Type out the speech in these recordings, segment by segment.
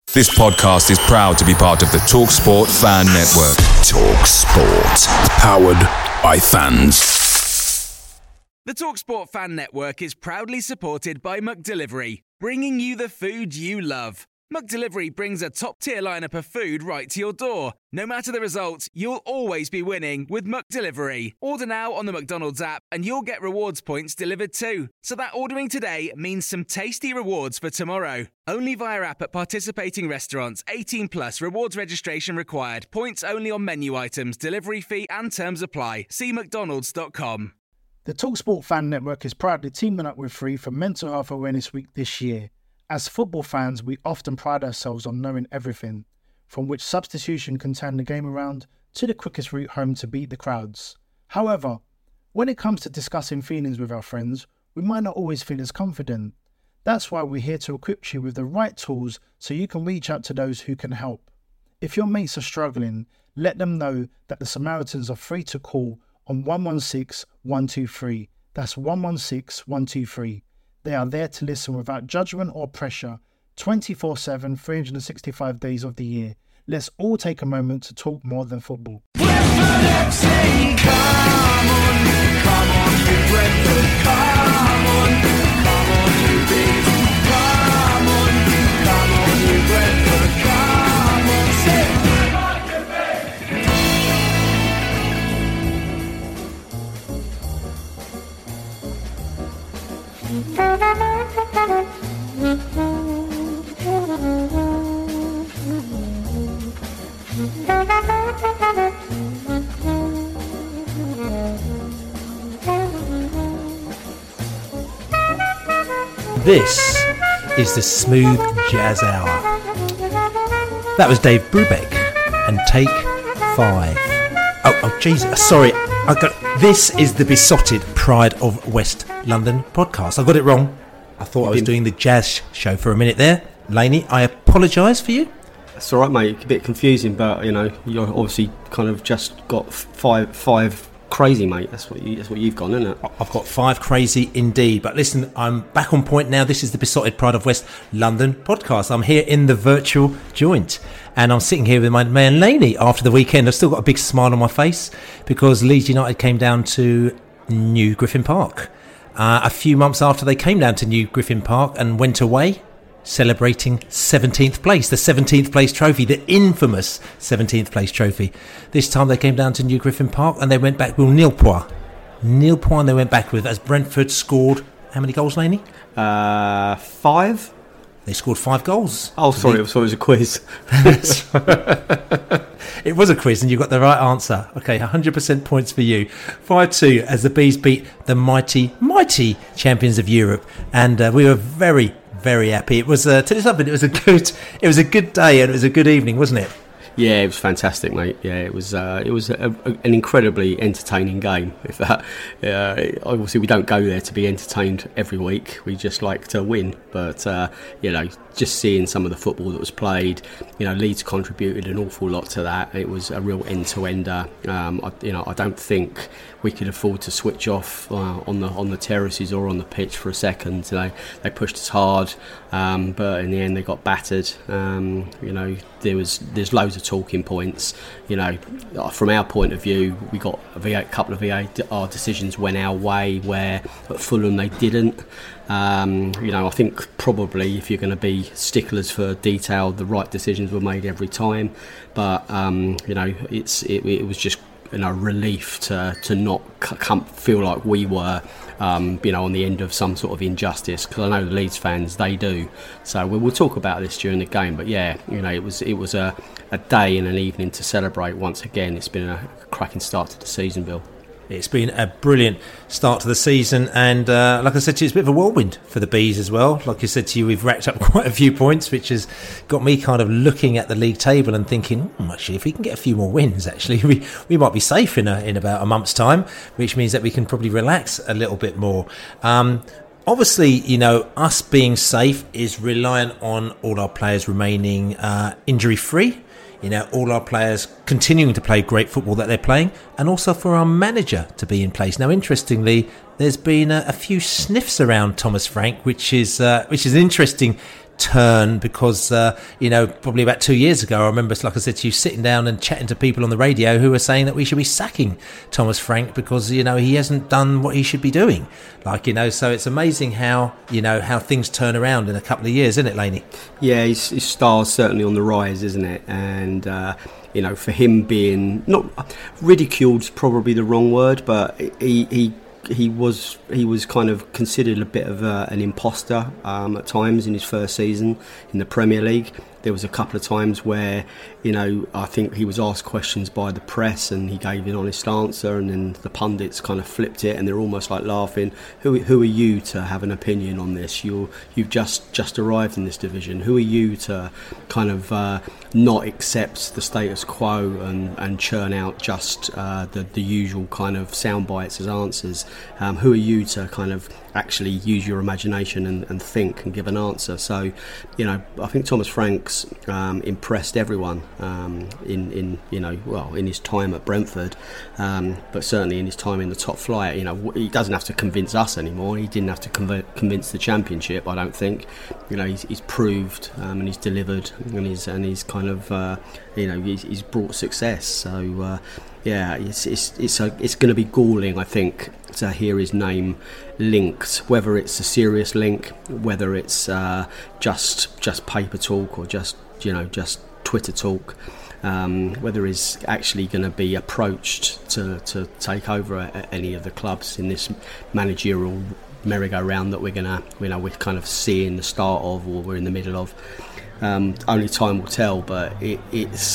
This podcast is proud to be part of the TalkSport Fan Network. TalkSport. Powered by fans. The TalkSport Fan Network is proudly supported by McDelivery, bringing you the food you love. McDelivery brings a top-tier lineup of food right to your door. No matter the result, you'll always be winning with McDelivery. Order now on the McDonald's app and you'll get rewards points delivered too. So that ordering today means some tasty rewards for tomorrow. Only via app at participating restaurants. 18 plus. Rewards registration required. Points only on menu items. Delivery fee and terms apply. See mcdonalds.com. The TalkSport Fan Network is proudly teaming up with Free for Mental Health Awareness Week this year. As football fans, we often pride ourselves on knowing everything, from which substitution can turn the game around to the quickest route home to beat the crowds. However, when it comes to discussing feelings with our friends, we might not always feel as confident. That's why we're here to equip you with the right tools so you can reach out to those who can help. If your mates are struggling, let them know that the Samaritans are free to call on 116 123. That's 116 123. They are there to listen without judgment or pressure, 24/7, 365 days of the year. Let's all take a moment to talk more than football. This is the Smooth Jazz Hour. That was Dave Brubeck and Take 5. Oh, Jesus, sorry. This is the Besotted Pride of West London podcast. I got it wrong. I thought I was doing the jazz show for a minute there. Laney, I apologise for you. That's all right, mate. A bit confusing, but you know, you're obviously kind of just got five crazy, mate. That's what you've gone, isn't it? I've got 5 crazy indeed. But listen, I'm back on point now. This is the Besotted Pride of West London podcast. I'm here in the virtual joint, and I'm sitting here with my man Laney after the weekend. I've still got a big smile on my face because Leeds United came down to New Griffin Park a few months after they came down to New Griffin Park and went away celebrating 17th place, the 17th place trophy, the infamous 17th place trophy. This time they came down to New Griffin Park and they went back with nil point and they went back with, as Brentford scored how many goals, Laney? 5. They scored 5 goals. Oh, sorry, I thought it was a quiz. It was a quiz and you got the right answer. Okay, 100% points for you. 5-2 as the Bees beat the mighty champions of Europe, and we were very, very happy. It was to this up, it was a good day and it was a good evening, wasn't it? Yeah, it was fantastic, mate. Yeah, it was an incredibly entertaining game. Obviously we don't go there to be entertained every week. We just like to win. But just seeing some of the football that was played, Leeds contributed an awful lot to that. It was a real end-to-ender. I don't think we could afford to switch off on the terraces or on the pitch for a second. They pushed us hard, but in the end they got battered. There's loads of talking points. From our point of view, we got a couple of VAR decisions went our way where at Fulham they didn't. I think probably if you're going to be sticklers for detail, the right decisions were made every time. But it was just relief to not feel like we were on the end of some sort of injustice, because I know the Leeds fans, they do. So we'll talk about this during the game, but yeah, it was a day and an evening to celebrate once again. It's been a cracking start to the season, Bill. It's been a brilliant start to the season, and like I said to you, it's a bit of a whirlwind for the Bees as well. Like I said to you, we've racked up quite a few points, which has got me kind of looking at the league table and thinking, actually, if we can get a few more wins, actually, we might be safe in about a month's time, which means that we can probably relax a little bit more. Obviously, us being safe is reliant on all our players remaining injury-free. All our players continuing to play great football that they're playing, and also for our manager to be in place. Now, interestingly, there's been a few sniffs around Thomas Frank, which is an interesting turn because, probably about 2 years ago, I remember, like I said to you, sitting down and chatting to people on the radio who were saying that we should be sacking Thomas Frank because, he hasn't done what he should be doing. So it's amazing how things turn around in a couple of years, isn't it, Laney? Yeah, his star's certainly on the rise, isn't it? And, for him being not ridiculed's probably the wrong word, but he was kind of considered a bit of an imposter at times in his first season in the Premier League. There was a couple of times where, I think he was asked questions by the press and he gave an honest answer, and then the pundits kind of flipped it and they're almost like laughing. Who are you to have an opinion on this? You've just arrived in this division. Who are you to kind of not accept the status quo and churn out just the usual kind of sound bites as answers? Who are you to kind of actually use your imagination and think and give an answer? So, I think Thomas Frank's impressed everyone in his time at Brentford, but certainly in his time in the top flight. He doesn't have to convince us anymore. He didn't have to convince the Championship, I don't think. He's proved and he's delivered and he's kind of he's brought success. So it's going to be galling, I think, to hear his name linked, whether it's a serious link, whether it's just paper talk or just Twitter talk, whether he's actually going to be approached to take over any of the clubs in this managerial merry-go-round that we're kind of seeing the start of, or we're in the middle of. Only time will tell, but it's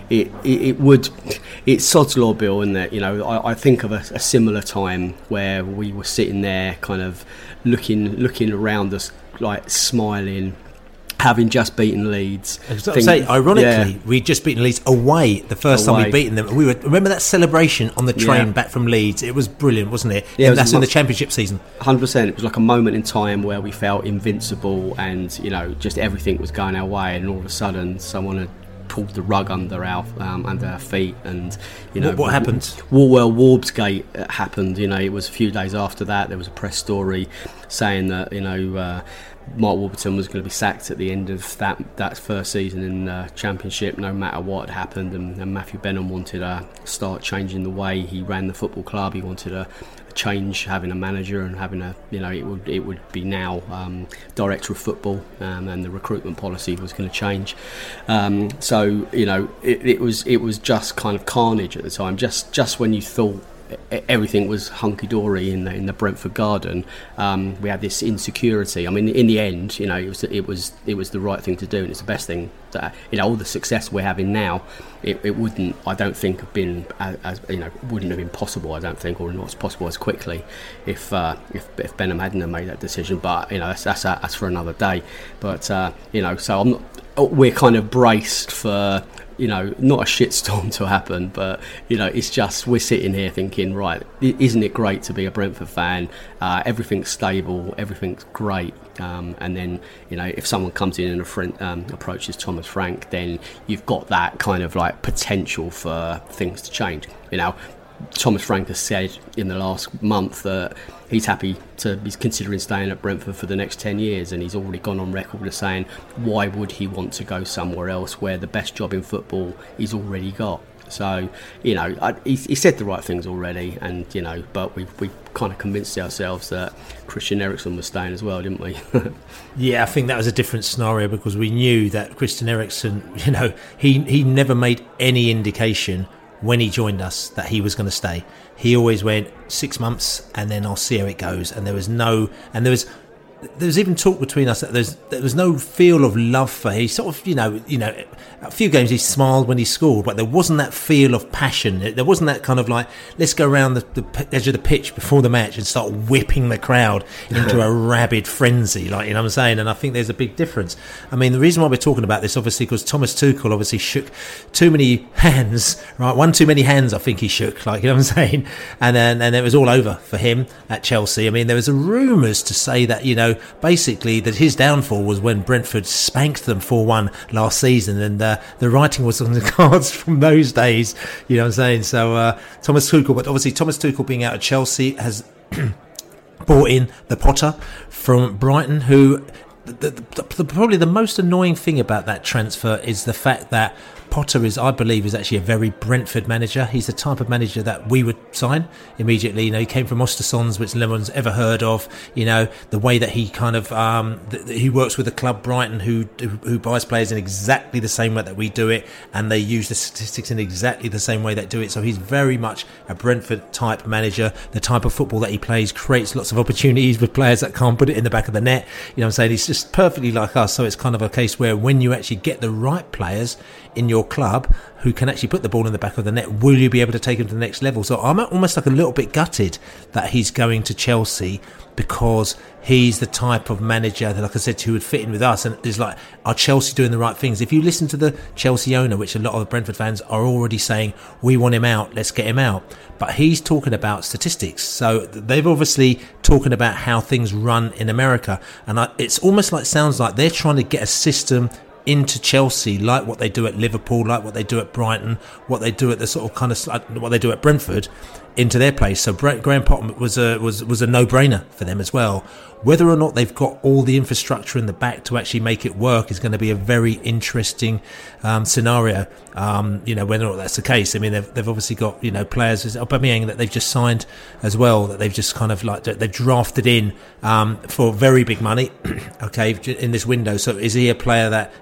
sod's law, Bill, in that I think of a similar time where we were sitting there kind of looking around us, like smiling, having just beaten Leeds. Ironically, we'd just beaten Leeds away the first time we'd beaten them. Remember that celebration on the train back from Leeds? It was brilliant, wasn't it? Yeah, that's in the Championship season. 100%. It was like a moment in time where we felt invincible and, just everything was going our way, and all of a sudden someone had pulled the rug under our feet, and what happened? Warbsgate happened. It was a few days after that. There was a press story saying that Mark Warburton was going to be sacked at the end of that first season in the Championship, no matter what had happened, and Matthew Benham wanted to start changing the way he ran the football club. He wanted a change, having a manager and having it would be now director of football, and the recruitment policy was going to change. So it was just kind of carnage at the time. Just when you thought everything was hunky-dory in the Brentford garden, we had this insecurity. I mean, in the end, it was the right thing to do, and it's the best thing. That all the success we're having now, it wouldn't, I don't think, have been wouldn't have been possible, I don't think, or not as possible as quickly if Benham hadn't have made that decision. But that's for another day. But so I'm not. We're kind of braced for not a shitstorm to happen, but it's just we're sitting here thinking, right, isn't it great to be a Brentford fan? Everything's stable, everything's great, and then if someone comes in and approaches Thomas Frank, then you've got that kind of like potential for things to change. Thomas Frank has said in the last month that he's considering staying at Brentford for the next 10 years, and he's already gone on record as saying why would he want to go somewhere else where the best job in football he's already got. So he said the right things already, and but we kind of convinced ourselves that Christian Eriksen was staying as well, didn't we? Yeah, I think that was a different scenario because we knew that Christian Eriksen, he never made any indication when he joined us that he was going to stay. He always went 6 months and then I'll see how it goes. And there was even talk between us that there was no feel of love for him. He sort of, a few games he smiled when he scored, but there wasn't that feel of passion. There wasn't that kind of like, let's go around the edge of the pitch before the match and start whipping the crowd into a rabid frenzy, like, what I'm saying? And I think there's a big difference. I mean, the reason why we're talking about this, obviously, because Thomas Tuchel obviously shook too many hands, right? One too many hands, I think he shook, like, what I'm saying? And then it was all over for him at Chelsea. I mean, there was rumours to say that, basically that his downfall was when Brentford spanked them 4-1 last season, and the writing was on the cards from those days, what I'm saying? So Thomas Tuchel, but obviously Thomas Tuchel being out of Chelsea has brought in the Potter from Brighton, who probably the most annoying thing about that transfer is the fact that Potter I believe, is actually a very Brentford manager. He's the type of manager that we would sign immediately. He came from Ostersons, which no one's ever heard of. The way that he kind of he works with the club Brighton, who buys players in exactly the same way that we do it, and they use the statistics in exactly the same way that do it. So he's very much a Brentford type manager. The type of football that he plays creates lots of opportunities with players that can't put it in the back of the net. I'm saying? He's just perfectly like us. So it's kind of a case where when you actually get the right players in your club who can actually put the ball in the back of the net, will you be able to take him to the next level? So I'm almost like a little bit gutted that he's going to Chelsea, because he's the type of manager that, like I said, who would fit in with us. And it's like, are Chelsea doing the right things? If you listen to the Chelsea owner, which a lot of the Brentford fans are already saying, we want him out, let's get him out. But he's talking about statistics. So they've obviously talking about how things run in America. And it's almost like, sounds like they're trying to get a system into Chelsea, like what they do at Liverpool, like what they do at Brighton, what they do at the sort of kind of what they do at Brentford, into their place. So Graham Potter was a no-brainer for them as well. Whether or not they've got all the infrastructure in the back to actually make it work is going to be a very interesting scenario. Whether or not that's the case. I mean, they've obviously got players, Aubameyang, that they've just signed as well, that they've just kind of like they've drafted in for very big money. Okay, in this window. So is he a player that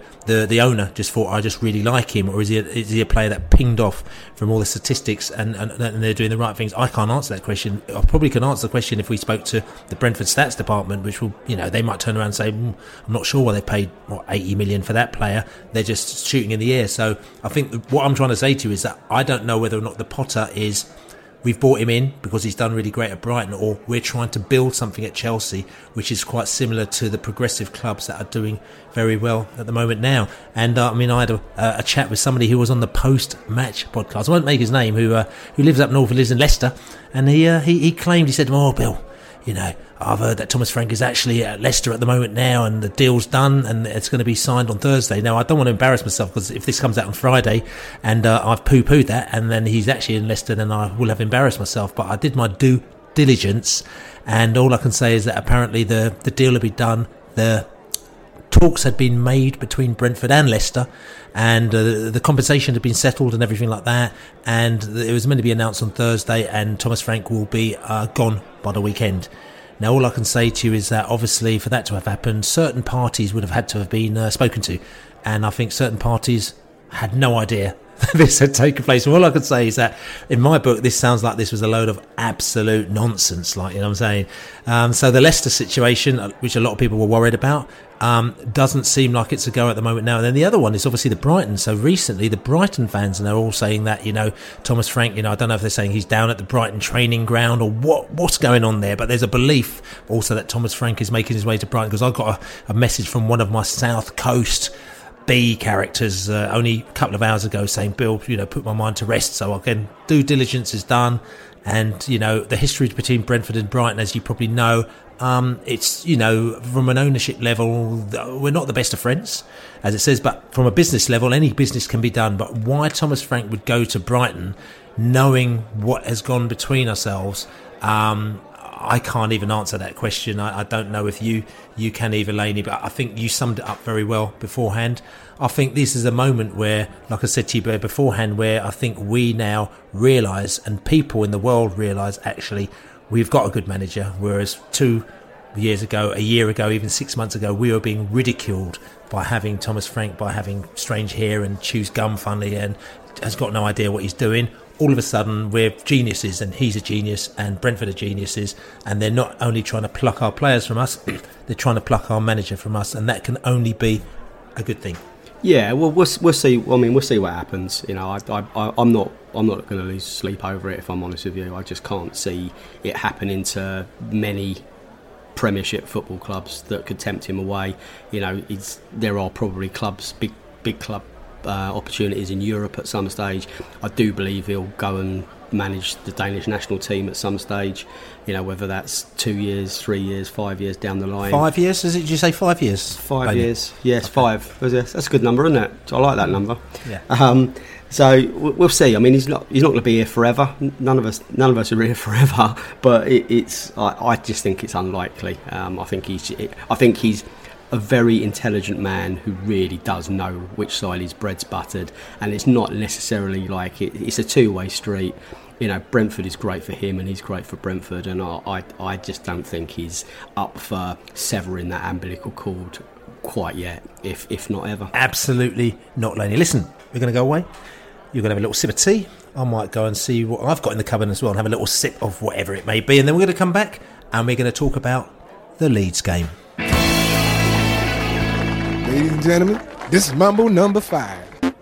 the owner just thought, I just really like him, or is he a player that pinged off from all the statistics and they're doing the right things? I can't answer that question. I probably can answer the question if we spoke to the Brentford stats department, which will, they might turn around and say, I'm not sure why they paid 80 million for that player. They're just shooting in the air. So I think what I'm trying to say to you is that I don't know whether or not the Potter is, we've brought him in because he's done really great at Brighton, or we're trying to build something at Chelsea which is quite similar to the progressive clubs that are doing very well at the moment now. And I had a chat with somebody who was on the post-match podcast. I won't make his name, who lives up north, who lives in Leicester, and he claimed, he said, "Oh, Bill, I've heard that Thomas Frank is actually at Leicester at the moment now, and the deal's done and it's going to be signed on Thursday." Now, I don't want to embarrass myself, because if this comes out on Friday and I've poo-pooed that and then he's actually in Leicester, then I will have embarrassed myself. But I did my due diligence, and all I can say is that apparently the deal had been done. The talks had been made between Brentford and Leicester, and the compensation had been settled and everything like that, and it was meant to be announced on Thursday, and Thomas Frank will be gone by the weekend. Now, all I can say to you is that obviously for that to have happened, certain parties would have had to have been spoken to, and I think certain parties had no idea this had taken place. And all I could say is that in my book, this sounds like this was a load of absolute nonsense, like, what I'm saying. So the Leicester situation, which a lot of people were worried about, doesn't seem like it's a go at the moment now. And then the other one is obviously the Brighton. So recently the Brighton fans, and they're all saying that, Thomas Frank, I don't know if they're saying he's down at the Brighton training ground or what's going on there, but there's a belief also that Thomas Frank is making his way to Brighton, because I got a message from one of my South Coast B characters only a couple of hours ago saying, "Bill, put my mind to rest." So again, due diligence is done, and the history between Brentford and Brighton, as you probably know, it's from an ownership level, we're not the best of friends, as it says, but from a business level, any business can be done. But why Thomas Frank would go to Brighton, knowing what has gone between ourselves, I can't even answer that question. I don't know if you can either, Laney, but I think you summed it up very well beforehand. I think this is a moment where, like I said to you beforehand, where I think we now realise, and people in the world realise, actually, we've got a good manager, whereas 2 years ago, a year ago, even 6 months ago, we were being ridiculed by having Thomas Frank, by having strange hair and chews gum funny and has got no idea what he's doing. All of a sudden, we're geniuses, and he's a genius, and Brentford are geniuses, and they're not only trying to pluck our players from us, they're trying to pluck our manager from us, and that can only be a good thing. Yeah, well, we'll see. We'll see what happens. I'm not going to lose sleep over it, if I'm honest with you. I just can't see it happening to many Premiership football clubs that could tempt him away. There are probably clubs, big club opportunities in Europe at some stage. I do believe he'll go and manage the Danish national team at some stage, whether that's 2 years, 3 years, 5 years down the line. 5 years? Did you say 5 years? 5 years, yes, okay. 5. That's a good number, isn't it? I like that number. Yeah. So we'll see. I mean, he's not going to be here forever. None of us are here forever. But I just think it's unlikely. I think he's a very intelligent man who really does know which side his bread's buttered, and it's not necessarily like it's a two-way street. You know, Brentford is great for him and he's great for Brentford, and I just don't think he's up for severing that umbilical cord quite yet, if not ever. Absolutely not, Laney. Listen, we're going to go away. You're going to have a little sip of tea. I might go and see what I've got in the cupboard as well and have a little sip of whatever it may be, and then we're going to come back and we're going to talk about the Leeds game. Ladies and gentlemen, this is Mambo number 5.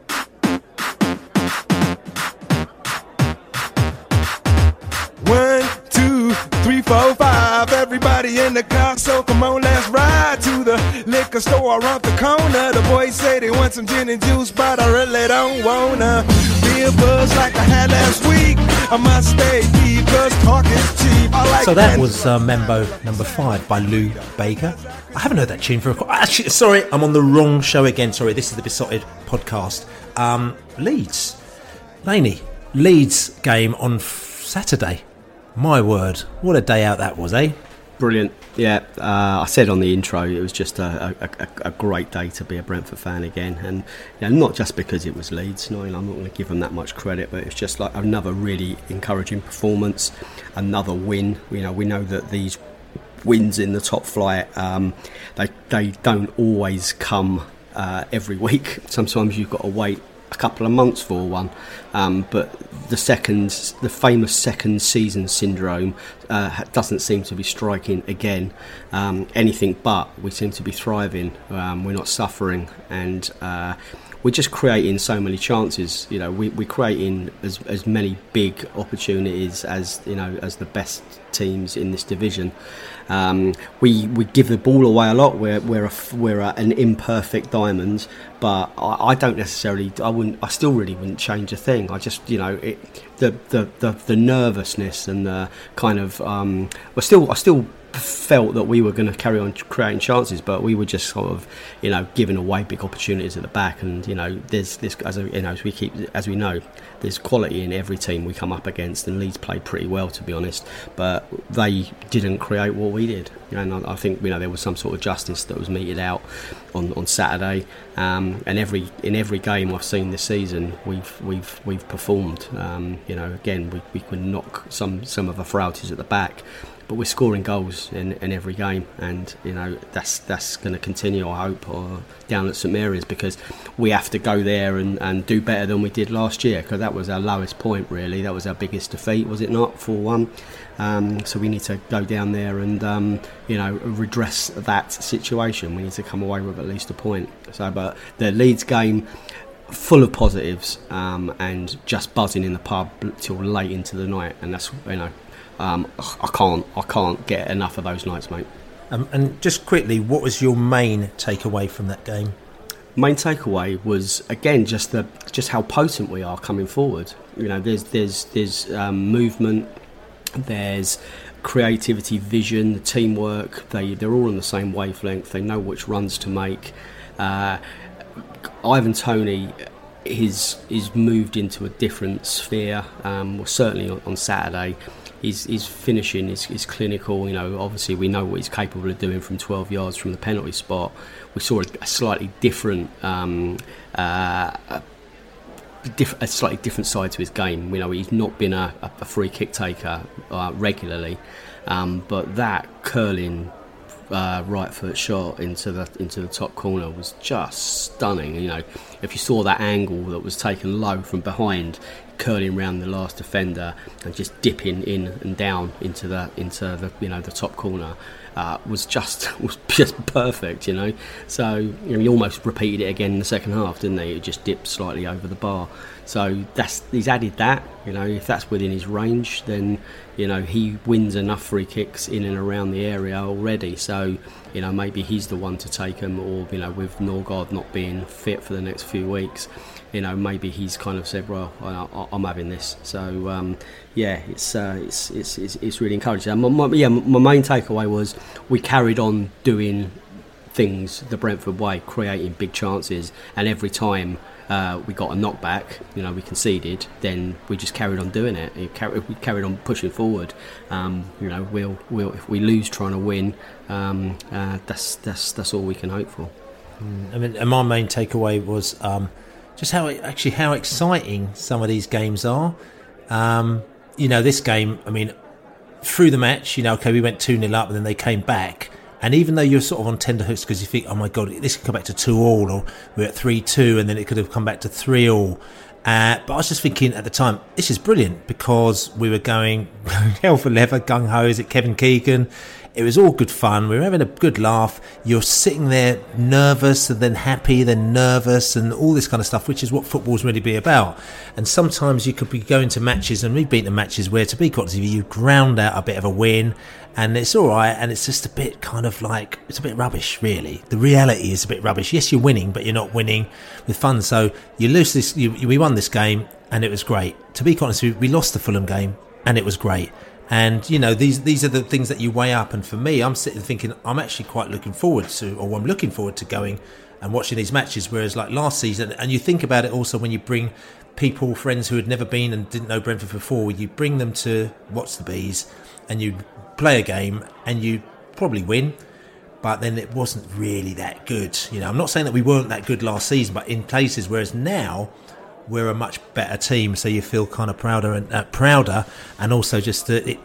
1, 2, 3, 4, 5. Everybody in the car, so come on, let's ride to the liquor store around the corner. The boys say they want some gin and juice, but I really don't wanna be a buzz like I had last week. I must stay deep, cause talk is cheap. So that was Mambo number 5 by Lou Baker. I haven't heard that tune for actually, sorry, I'm on the wrong show again. Sorry, this is the Besotted podcast. Leeds. Laney, Leeds game on Saturday. My word, what a day out that was, eh? Brilliant. Yeah, I said on the intro it was just a great day to be a Brentford fan again, and you know, not just because it was Leeds. No, I'm not going to give them that much credit, but it's just like another really encouraging performance, another win. You know, we know that these wins in the top flight, they don't always come every week. Sometimes you've got to wait a couple of months for one, but the famous second season syndrome doesn't seem to be striking again. Anything but. We seem to be thriving. We're not suffering, and we're just creating so many chances. You know, we're creating as many big opportunities as, you know, as the best teams in this division. We give the ball away a lot. We're an imperfect diamond, but I don't necessarily. I still really wouldn't change a thing. I just, you know, the nervousness and the kind of. I still felt that we were going to carry on creating chances, but we were just sort of, you know, giving away big opportunities at the back. And you know, there's as we know, there's quality in every team we come up against, and Leeds played pretty well, to be honest, but they didn't create what we did. And I think, you know, there was some sort of justice that was meted out on Saturday. And in every game I've seen this season, we've performed. You know, again, we could knock some of the frailties at the back, but we're scoring goals in every game, and you know, that's going to continue, I hope, or down at St Mary's, because we have to go there and do better than we did last year, because that was our lowest point, really. That was our biggest defeat, was it not, 4-1? So we need to go down there and you know, redress that situation. We need to come away with at least a point. So, but the Leeds game, full of positives, and just buzzing in the pub till late into the night, and that's, you know, I can't get enough of those nights, mate. And just quickly, what was your main takeaway from that game? Main takeaway was, again, just how potent we are coming forward. You know, there's movement, there's creativity, vision, the teamwork. They're all on the same wavelength. They know which runs to make. Ivan Toney is moved into a different sphere. Well, certainly on Saturday. His finishing is clinical. You know, obviously we know what he's capable of doing from 12 yards from the penalty spot. We saw a slightly different, a slightly different side to his game. You know, he's not been a free kick taker regularly, but that curling right foot shot into the top corner was just stunning. You know, if you saw that angle that was taken low from behind, curling round the last defender and just dipping in and down into the you know, the top corner, was just perfect. You know, so you know, he almost repeated it again in the second half, didn't he? It just dipped slightly over the bar. So he's added that. You know, if that's within his range, then you know, he wins enough free kicks in and around the area already. So you know, maybe he's the one to take them, or you know, with Norgard not being fit for the next few weeks, you know, maybe he's kind of said, well, I'm having this. So yeah, it's really encouraging. My main takeaway was we carried on doing things the Brentford way, creating big chances, and every time we got a knockback, we conceded, then we just carried on doing it. We carried on pushing forward. We'll if we lose trying to win, that's all we can hope for. And my main takeaway was just how exciting some of these games are. This game, through the match, we went 2-0 up and then they came back. And even though you're sort of on tenterhooks because you think, oh my God, this could come back to 2-2, or we're at 3-2 and then it could have come back to 3-3. But I was just thinking at the time, this is brilliant because we were going hell for leather, gung-ho, is it Kevin Keegan? It was all good fun. We were having a good laugh. You're sitting there nervous and then happy, then nervous and all this kind of stuff, which is what football's really be about. And sometimes you could be going to matches, and we've been to matches where, to be quite honest with you, ground out a bit of a win and it's all right, and it's just a bit kind of like, it's a bit rubbish, really. The reality is a bit rubbish. Yes, you're winning, but you're not winning with fun. So you lose this, we won this game and it was great. To be quite honest with you, we lost the Fulham game and it was great. And, these are the things that you weigh up. And for me, I'm sitting thinking I'm actually quite looking forward to going and watching these matches. Whereas like last season, and you think about it also when you bring people, friends who had never been and didn't know Brentford before, you bring them to watch the Bees and you play a game and you probably win. But then it wasn't really that good. I'm not saying that we weren't that good last season, but in places, whereas now we're a much better team, so you feel kind of prouder, and also just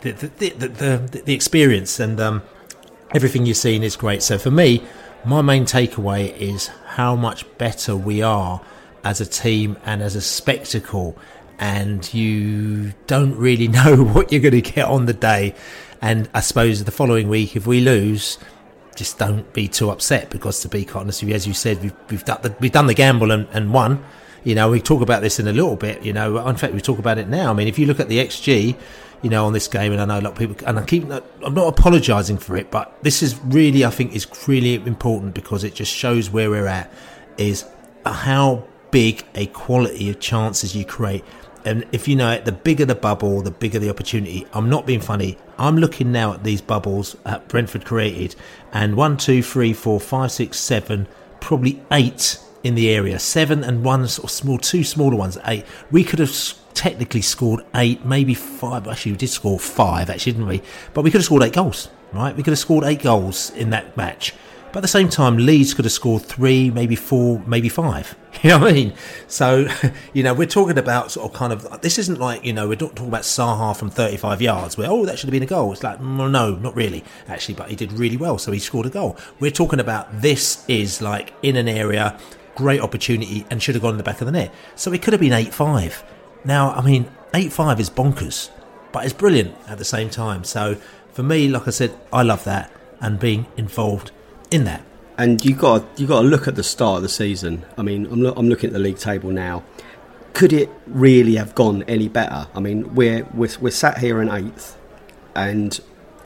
the experience and everything you've seen is great. So for me, my main takeaway is how much better we are as a team and as a spectacle, and you don't really know what you're going to get on the day. And I suppose the following week, if we lose, just don't be too upset, because to be quite honest with you, as you said, we've done the gamble and won. We talk about this in a little bit, in fact, we talk about it now. If you look at the XG, on this game, and I know a lot of people, and I'm not apologising for it, but this is really, I think, is really important, because it just shows where we're at, is how big a quality of chances you create. And if you know it, the bigger the bubble, the bigger the opportunity. I'm not being funny. I'm looking now at these bubbles that Brentford created, and 1, 2, 3, 4, 5, 6, 7, probably 8 in the area. 7 and 1 sort of small, 2 smaller ones, 8. We could have technically scored 8, maybe 5. Actually, we did score 5, actually, didn't we? But we could have scored 8 goals, right? We could have scored 8 goals in that match. But at the same time, Leeds could have scored 3, maybe 4, maybe 5. You know what I mean? So, we're talking about sort of kind of, this isn't like, we're not talking about Saha from 35 yards where, that should have been a goal. It's like, no, not really, actually, but he did really well, so he scored a goal. We're talking about this is like in an area, great opportunity, and should have gone in the back of the net. So it could have been 8-5. Now, 8-5 is bonkers, but it's brilliant at the same time. So for me, like I said, I love that and being involved in that. And you got to look at the start of the season. I'm looking at the league table now. Could it really have gone any better? We're sat here in 8th, and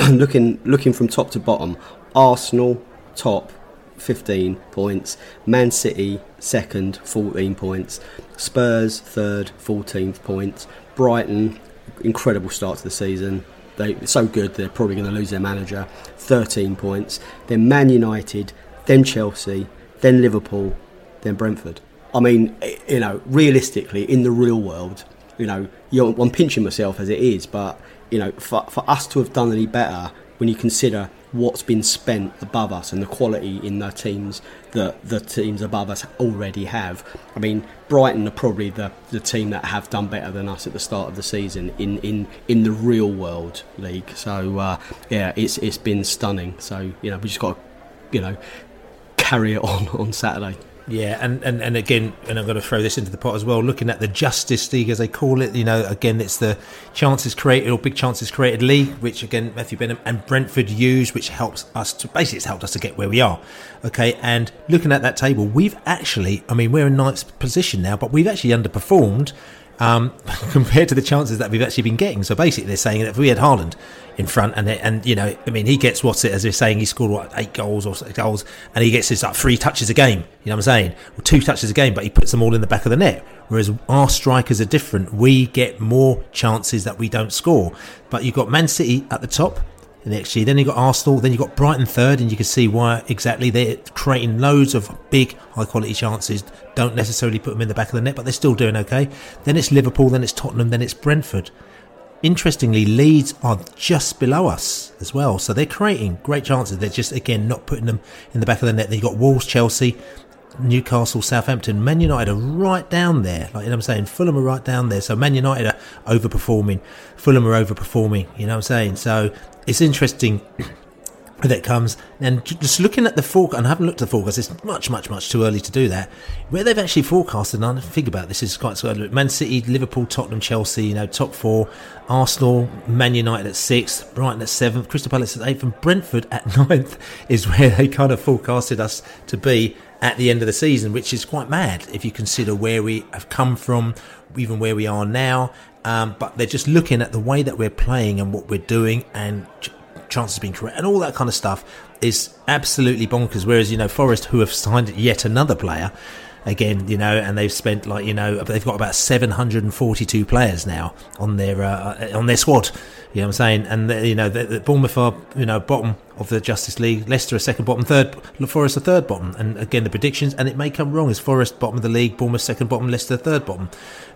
looking from top to bottom. Arsenal top, 15 points. Man City second, 14 points. Spurs third, 14 points. Brighton, incredible start to the season. They're so good they're probably going to lose their manager, 13 points. Then Man United, then Chelsea, then Liverpool, then Brentford. Realistically, in the real world, I'm pinching myself as it is, but for us to have done any better, when you consider what's been spent above us and the quality in the teams that the teams above us already have. Brighton are probably the team that have done better than us at the start of the season in the real world league. So it's been stunning. So we just got to carry it on Saturday. Yeah, and again, and I'm going to throw this into the pot as well, looking at the Justice League, as they call it, again, it's the chances created, or big chances created league, which again, Matthew Benham and Brentford use, which helps us to, basically it's helped us to get where we are. Okay, and looking at that table, we've actually, we're in 9th position now, but we've actually underperformed compared to the chances that we've actually been getting. So basically they're saying that if we had Haaland in front and he gets as they're saying, he scored 8 goals or 6 goals, and he gets his 3 touches a game, you know what I'm saying, or 2 touches a game, but he puts them all in the back of the net, whereas our strikers are different. We get more chances that we don't score. But you've got Man City at the top, in the XG. Then you've got Arsenal, then you've got Brighton third, and you can see why exactly. They're creating loads of big, high-quality chances. Don't necessarily put them in the back of the net, but they're still doing okay. Then it's Liverpool, then it's Tottenham, then it's Brentford. Interestingly, Leeds are just below us as well, so they're creating great chances. They're just, again, not putting them in the back of the net. Then you've got Wolves, Chelsea, Newcastle, Southampton. Man United are right down there. Like, you know what I'm saying? Fulham are right down there. So Man United are overperforming. Fulham are overperforming. You know what I'm saying? So it's interesting when it comes. And just looking at the forecast, and I haven't looked at the forecast, it's much too early to do that. Where they've actually forecasted, and I think about this, is quite good. Man City, Liverpool, Tottenham, Chelsea, you know, top four. Arsenal, Man United at 6th, Brighton at 7th, Crystal Palace at 8th, and Brentford at 9th is where they kind of forecasted us to be at the end of the season, which is quite mad if you consider where we have come from, even where we are now. But they're just looking at the way that we're playing and what we're doing, and chances being correct and all that kind of stuff is absolutely bonkers. Whereas, you know, Forest, who have signed yet another player, again, you know, and they've spent, like, you know, they've got about 742 players now on their squad. You know what I'm saying? And you know, the Bournemouth are, you know, bottom of the Justice League. Leicester are second bottom, third. Forest are third bottom. And again, the predictions, and it may come wrong, is Forest bottom of the league, Bournemouth second bottom, Leicester third bottom,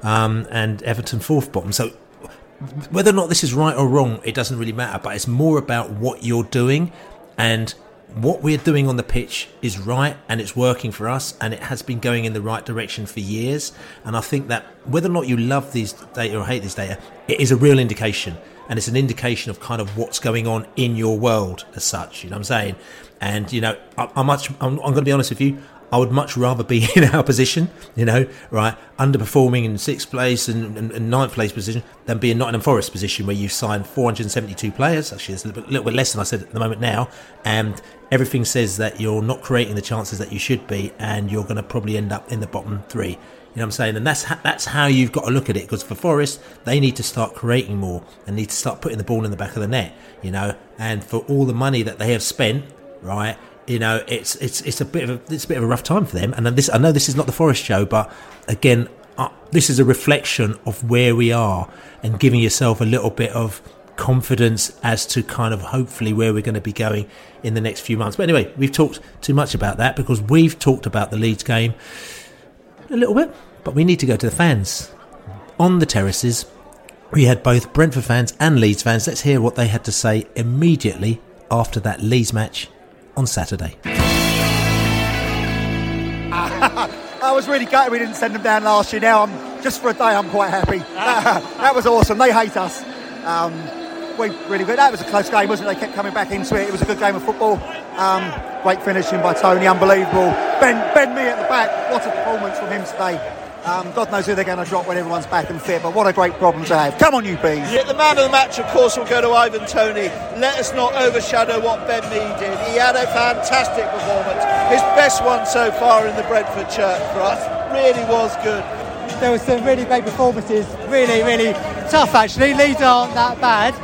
and Everton fourth bottom. So whether or not this is right or wrong, it doesn't really matter. But it's more about what you're doing, and what we're doing on the pitch is right, and it's working for us, and it has been going in the right direction for years. And I think that whether or not you love these data or hate this data, it is a real indication, and it's an indication of kind of what's going on in your world as such. You know what I'm saying? And, you know, I'm going to be honest with you, I would much rather be in our position, you know, right, underperforming in 6th place and 9th place position, than be in Nottingham Forest position, where you've signed 472 players. Actually, it's a little bit less than I said at the moment now, and everything says that you're not creating the chances that you should be, and you're going to probably end up in the bottom 3. You know what I'm saying? And that's how you've got to look at it, because for Forest, they need to start creating more and need to start putting the ball in the back of the net, you know, and for all the money that they have spent, right, you know, it's a bit of a rough time for them. And I know this is not the Forest show, but again, this is a reflection of where we are, and giving yourself a little bit of confidence as to kind of hopefully where we're going to be going in the next few months. But anyway, we've talked too much about that, because we've talked about the Leeds game a little bit, but we need to go to the fans. On the terraces, we had both Brentford fans and Leeds fans. Let's hear what they had to say immediately after that Leeds match on Saturday. I was really gutted we didn't send them down last year. Now, just for a day, I'm quite happy. That was awesome. They hate us. We really good. That was a close game, wasn't it? They kept coming back into it. It was a good game of football. Great finishing by Tony, unbelievable. Ben Mee at the back. What a performance from him today. God knows who they're going to drop when everyone's back and fit, but what a great problem to have. Come on, you bees. Yeah, the man of the match, of course, will go to Ivan Toney. Let us not overshadow what Ben Mee did. He had a fantastic performance. His best one so far in the Brentford shirt for us. Really was good. There were some really great performances. Really, really tough, actually. Leeds aren't that bad.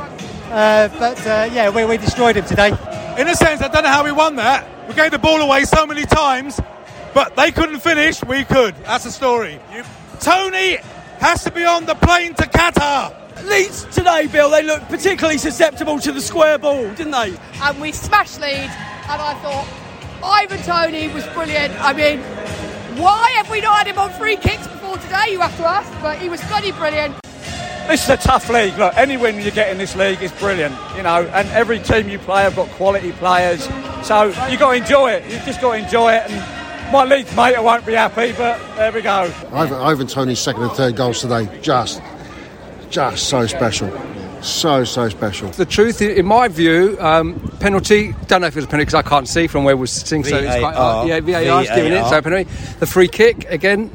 But we destroyed him today. In a sense, I don't know how we won that. We gave the ball away so many times, but they couldn't finish, we could. That's the story. Tony has to be on the plane to Qatar. Leeds today, Bill, they looked particularly susceptible to the square ball, didn't they? And we smashed Leeds, and I thought Ivan Toney was brilliant. I mean, why have we not had him on free kicks before today, you have to ask, but he was bloody brilliant. This is a tough league. Look, any win you get in this league is brilliant, you know, and every team you play have got quality players, so you've got to enjoy it. You've just got to enjoy it, and my Leeds mate, I won't be happy, but there we go. Ivan Toney's second and third goals today, just so special. So special. The truth, in my view, penalty, don't know if it was a penalty because I can't see from where we're sitting, so it's quite VAR's giving it, so penalty. The free kick, again,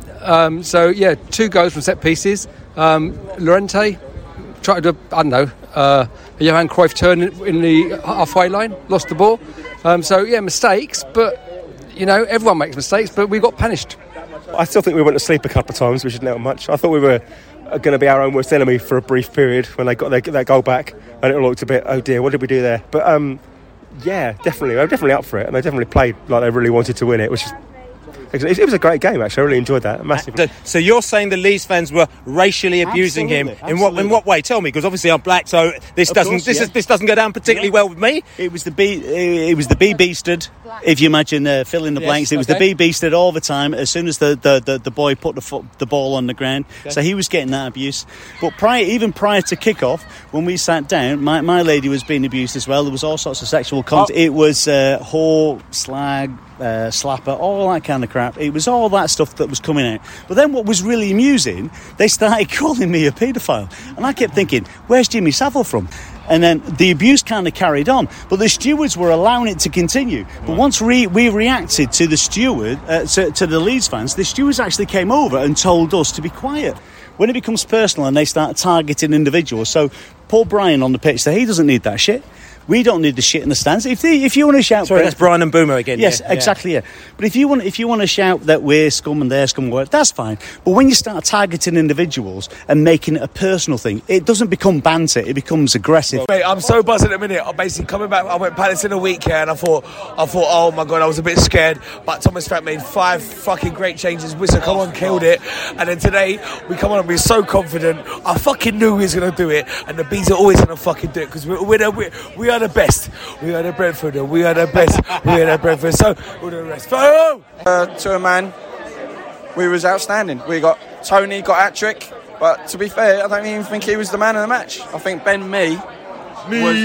2 goals from set pieces. Llorente tried to, Johan Cruyff turn in the halfway line, lost the ball. Mistakes, but, you know, everyone makes mistakes, but we got punished. I still think we went to sleep a couple of times, which is not much. I thought we were going to be our own worst enemy for a brief period when they got their goal back, and it looked a bit, oh dear, what did we do there? But definitely, they were definitely up for it, and they definitely played like they really wanted to win it, which is It was a great game, actually. I really enjoyed that massively. So you're saying the Leeds fans were racially abusing him? In what way? Tell me, because obviously I'm black, so this doesn't go down particularly well with me. It was the B-beasted. If you imagine fill in the blanks, it was the B-beasted all the time. As soon as the boy put the ball on the ground, so he was getting that abuse. But even prior to kick-off, when we sat down, my lady was being abused as well. There was all sorts of sexual content. It was whore, slag, slapper, all that kind of crap. It was all that stuff that was coming out. But then what was really amusing, they started calling me a paedophile, and I kept thinking, where's Jimmy Savile from? And then the abuse kind of carried on, but the stewards were allowing it to continue. But once we reacted to the steward, to the Leeds fans, the stewards actually came over and told us to be quiet. When it becomes personal and they start targeting individuals, so Paul Bryan on the pitch, he doesn't need that shit. We don't need the shit in the stands. If you want to shout, sorry, that's Brian and Boomer again. Yes, exactly. Yeah. But if you want to shout that we're scum and they're scum, that's fine. But when you start targeting individuals and making it a personal thing, it doesn't become banter. It becomes aggressive. Mate, I'm so buzzing at the minute. I'm basically coming back. I went Palace in a week here, and I thought, oh my god, I was a bit scared. But Thomas Frank made 5 fucking great changes. Whistle, come on, killed it. And then today we come on and we're so confident. I fucking knew he was gonna do it, and the bees are always gonna fucking do it because we are the best. We are the Brentford. We are the best. We are the Brentford. So we're the rest. To a man, we was outstanding. Tony got hat-trick, but to be fair, I don't even think he was the man of the match. I think Ben Mee was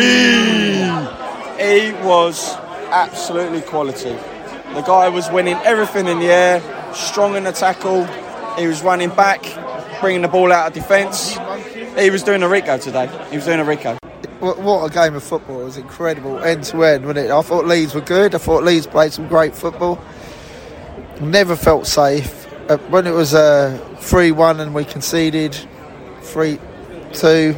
he was absolutely quality. The guy was winning everything in the air, strong in the tackle. He was running back, bringing the ball out of defence. He was doing a Rico today. What a game of football. It was incredible, end to end, wasn't it? I thought Leeds were good. I thought Leeds played some great football. Never felt safe. When it was 3-1 and we conceded 3-2,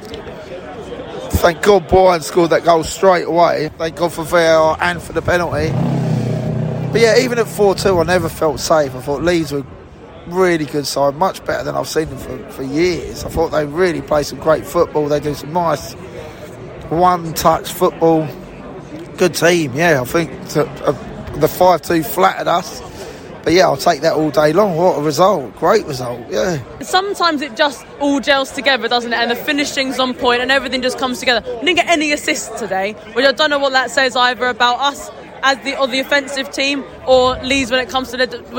thank God Brian scored that goal straight away. Thank God for VAR and for the penalty. But yeah, even at 4-2, I never felt safe. I thought Leeds were really good side, much better than I've seen them for years. I thought they really play some great football. They do some nice one-touch football. Good team, yeah. I think the 5-2 flattered us. But yeah, I'll take that all day long. What a result. Great result, yeah. Sometimes it just all gels together, doesn't it? And the finishing's on point and everything just comes together. We didn't get any assists today, which I don't know what that says either about us as the offensive team or Leeds when it comes to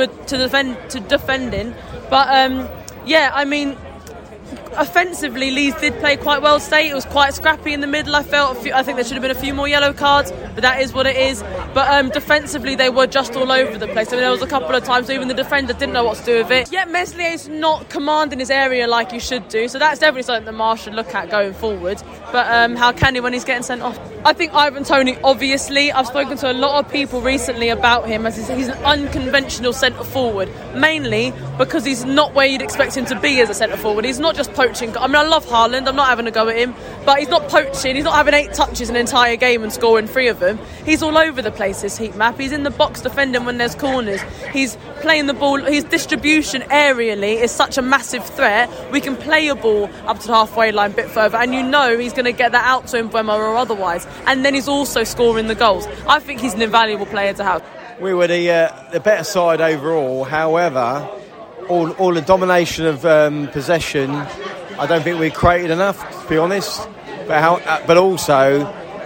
defending. But yeah, I mean, offensively, Leeds did play quite well today. It was quite scrappy in the middle. I think there should have been a few more yellow cards, but that is what it is. But defensively, they were just all over the place. I mean, there was a couple of times even the defender didn't know what to do with it. Yet Meslier's not commanding his area like he should do, so that's definitely something that Marsh should look at going forward. But how can he when he's getting sent off? I think Ivan Toney, obviously, I've spoken to a lot of people recently about him as he's an unconventional centre forward, mainly because he's not where you'd expect him to be as a centre forward. He's not just poaching. I mean, I love Haaland, I'm not having a go at him, but he's not poaching. He's not having 8 touches an entire game and scoring 3 of them. He's all over the place, this heat map. He's in the box defending when there's corners. He's playing the ball. His distribution aerially is such a massive threat. We can play a ball up to the halfway line a bit further, and you know he's going to get that out to him, Bremer or otherwise. And then he's also scoring the goals. I think he's an invaluable player to have. We were the better side overall. However, all the domination of possession, I don't think we created enough, to be honest. But also,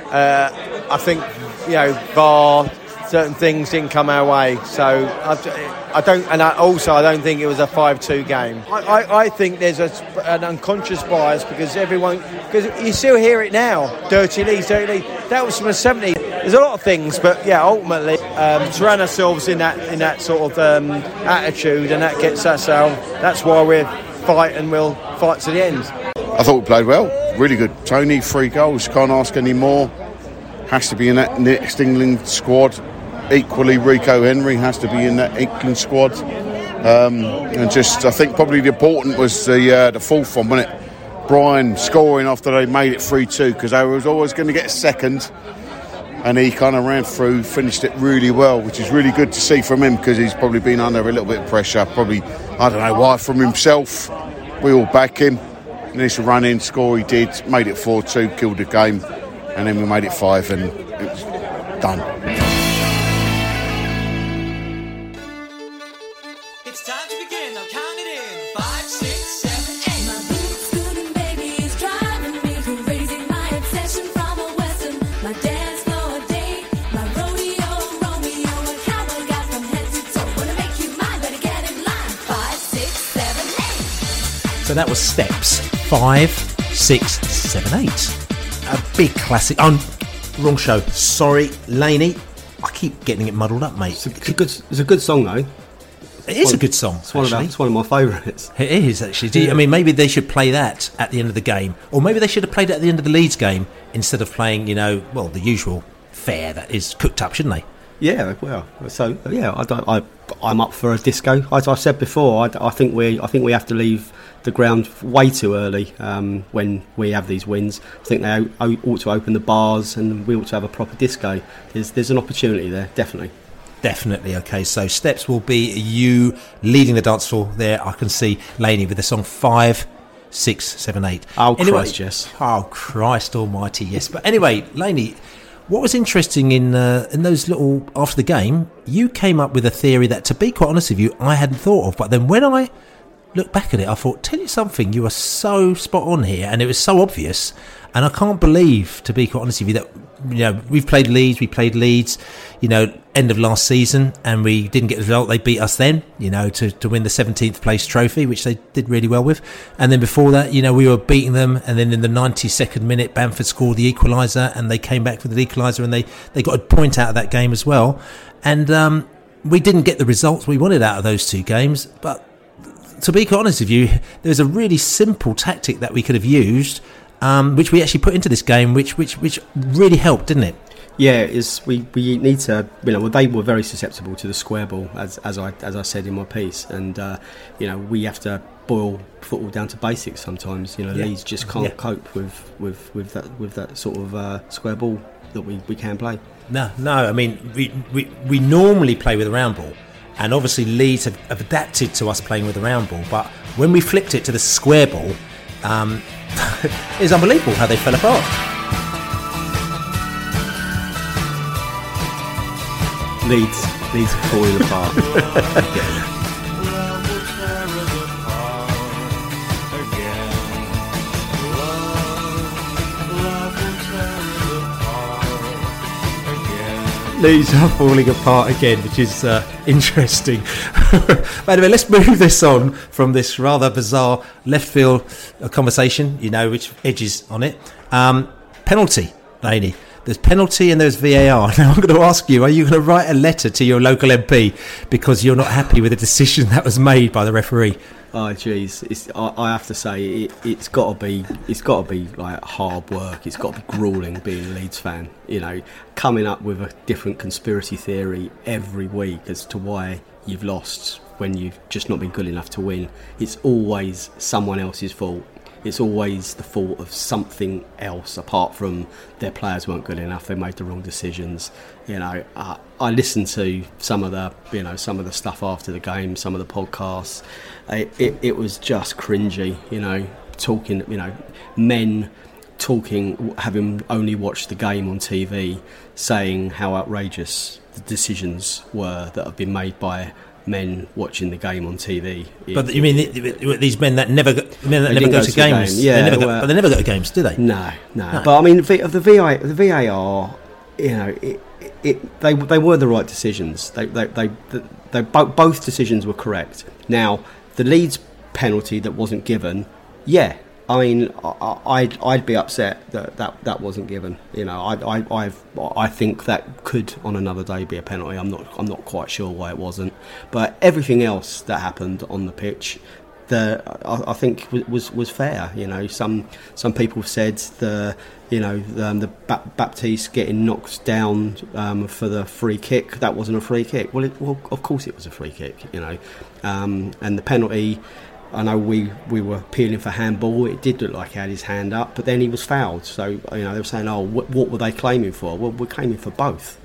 I think VAR, certain things didn't come our way. So I don't think it was a 5-2 game. I think there's an unconscious bias because you still hear it now. Dirty Leeds. That was from the 70s. There's a lot of things, but yeah, ultimately, surround ourselves in that sort of attitude, and that gets us out. That's why we'll fight to the end. I thought we played well, really good. Tony, 3 goals, can't ask any more. Has to be in that next England squad. Equally, Rico Henry has to be in that England squad. And just, I think probably the important was the 4th one, wasn't it? Brian scoring after they made it 3-2, because they was always going to get a second. And he kind of ran through, finished it really well, which is really good to see from him, because he's probably been under a little bit of pressure. Probably, I don't know why, from himself. We all back him. And he's run in, score he did, made it 4-2, killed the game. And then we made it 5 and it was done. now count it in. 5, 6, 7, 8. My boots scooting baby is driving me crazy. My obsession from a western. My dance floor date. My rodeo Romeo. A cowboy got from head to toe. Wanna make you mine, better get in line. 5, 6, 7, 8. So that was Steps. 5, 6, 7, 8. A big classic. Wrong show. Sorry, Laney. I keep getting it muddled up, mate. It's a good song, though. It is a good song. It's one of my favourites. It is, actually. I mean, maybe they should play that at the end of the game. Or maybe they should have played it at the end of the Leeds game instead of playing, the usual fare that is cooked up, shouldn't they? Yeah, well, so, yeah, I'm up for a disco. As I said before, I think we have to leave the ground way too early when we have these wins. I think they ought to open the bars and we ought to have a proper disco. There's an opportunity there, definitely. Definitely. Okay, so Steps will be you leading the dance floor there. I can see Laney with the song 5, 6, 7, 8. Oh, anyway, Christ, yes. Oh, Christ almighty, yes. But anyway, Laney, what was interesting in those little, after the game, you came up with a theory that, to be quite honest with you, I hadn't thought of. But then when I look back at it, I thought, tell you something, you are so spot on here, and it was so obvious, and I can't believe, to be quite honest with you, that we've played Leeds, end of last season, and we didn't get the result. They beat us then, to win the 17th place trophy, which they did really well with, and then before that, we were beating them, and then in the 92nd minute, Bamford scored the equaliser, and they came back for the equaliser, and they got a point out of that game as well, and we didn't get the results we wanted out of those two games, but to be quite honest with you, there's a really simple tactic that we could have used, which we actually put into this game, which really helped, didn't it? Yeah, we need to. They were very susceptible to the square ball, as I said in my piece, and we have to boil football down to basics sometimes. Leeds just can't cope with that sort of square ball that we can play. No. I mean, we normally play with a round ball. And obviously Leeds have adapted to us playing with the round ball. But when we flipped it to the square ball, it was unbelievable how they fell apart. Leeds are falling apart. Leeds are falling apart again, which is interesting. But anyway, let's move this on from this rather bizarre left field conversation, which edges on it. Penalty, Laney. There's penalty and there's VAR. Now I'm going to ask you, are you going to write a letter to your local MP because you're not happy with the decision that was made by the referee? Oh, geez, I have to say it's got to be like hard work. It's got to be grueling being a Leeds fan. Coming up with a different conspiracy theory every week as to why you've lost when you've just not been good enough to win. It's always someone else's fault. It's always the fault of something else apart from their players weren't good enough. They made the wrong decisions. I listened to some of the stuff after the game, some of the podcasts. It was just cringy. Talking. Men talking, having only watched the game on TV, saying how outrageous the decisions were that have been made by men watching the game on TV. But you mean these men that never go to games? Yeah, but they never go to games, do they? No. But I mean, the VAR, they were the right decisions. They both decisions were correct. Now, the Leeds penalty that wasn't given, yeah. I mean, I'd be upset that wasn't given. I think that could on another day be a penalty. I'm not quite sure why it wasn't. But everything else that happened on the pitch, I think was fair. Some people said the Baptiste getting knocked down for the free kick, that wasn't a free kick. Well, of course it was a free kick. And the penalty. I know we were appealing for handball. It did look like he had his hand up, but then he was fouled. So they were saying, "Oh, what were they claiming for?" Well, we're claiming for both.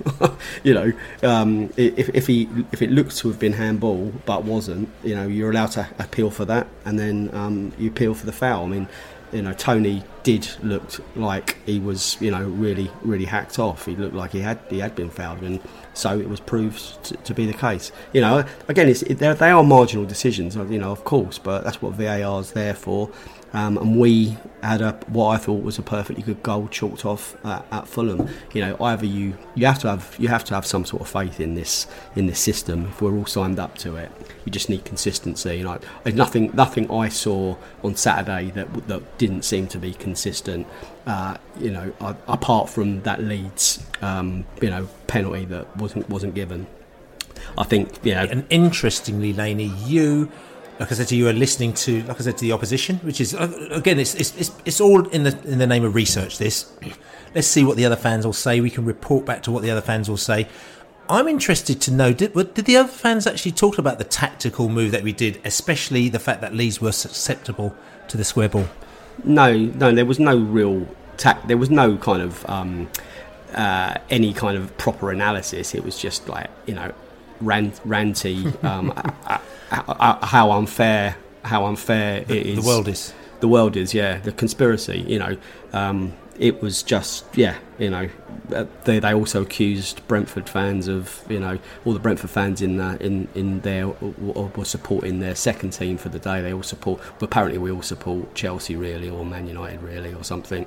If it looked to have been handball but wasn't, you're allowed to appeal for that, and then you appeal for the foul. I mean, Tony did look like he was, really, really hacked off. He looked like he had been fouled, and so it was proved to be the case. Again, they are marginal decisions, of course, but that's what VAR's there for. And we had what I thought was a perfectly good goal chalked off at Fulham. Either you have to have some sort of faith in this system. If we're all signed up to it, you just need consistency. There's nothing I saw on Saturday that didn't seem to be consistent. Apart from that Leeds penalty that wasn't given. I think And interestingly, Laney, like I said to you, are listening to, like I said, to the opposition, which is again, it's all in the name of research. Let's see what the other fans will say. We can report back to what the other fans will say. I'm interested to know, did the other fans actually talk about the tactical move that we did, especially the fact that Leeds were susceptible to the square ball? No, there was no real there was no kind of any kind of proper analysis. It was just like ranty. How unfair it is. The world is, yeah. The conspiracy, it was just, They also accused Brentford fans of, all the Brentford fans in there were supporting their second team for the day. They all support. Well, apparently, we all support Chelsea, really, or Man United, really, or something.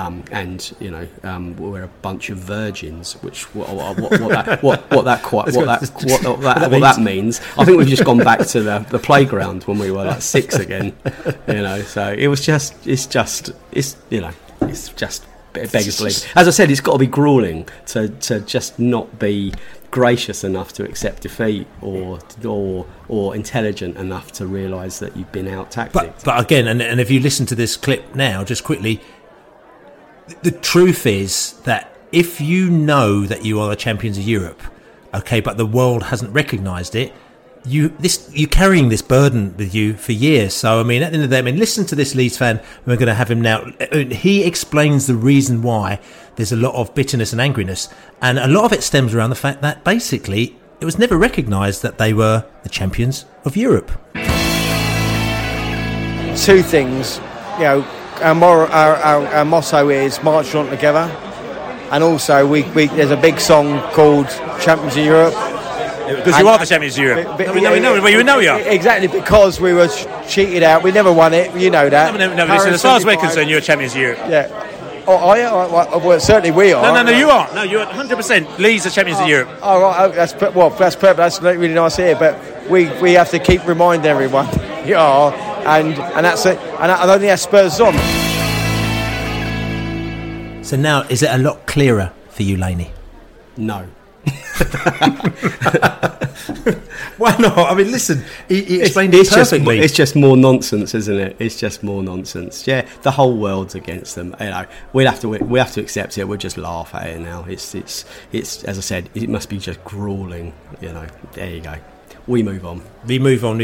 We're a bunch of virgins. Which what that means. I think we've just gone back to the playground when we were like 6 again. So it was just. It's just beggars belief. As I said, it's got to be grueling to just not be gracious enough to accept defeat or intelligent enough to realise that you've been out tacticked. But again, and if you listen to this clip now, just quickly, the truth is that if you know that you are the champions of Europe, okay, but the world hasn't recognised it, you're carrying this burden with you for years. So, at the end of the day, listen to this Leeds fan. We're going to have him now. He explains the reason why there's a lot of bitterness and angriness. And a lot of it stems around the fact that basically it was never recognised that they were the champions of Europe. Two things. Our motto is march on together. And also, there's a big song called Champions of Europe. Because you are the champions of Europe. We know you are. Exactly, because we were cheated out. We never won it. You know that. No, listen, as far as we're concerned, you're champions of Europe. Yeah. Well, certainly we are. No, you are. No, you're 100%. Leeds are champions of Europe. Oh, right. That's perfect. That's really nice to hear. But we have to keep reminding everyone you are, and that's it. And I don't think that spurs on. So now, is it a lot clearer for you, Laney? No. Why not? Listen, he explained it perfectly. It's just more nonsense, isn't it? It's just more nonsense. Yeah, the whole world's against them. We have to accept it. We'll just laugh at it now. It's as I said, it must be just grueling. There you go. We move on. We move on,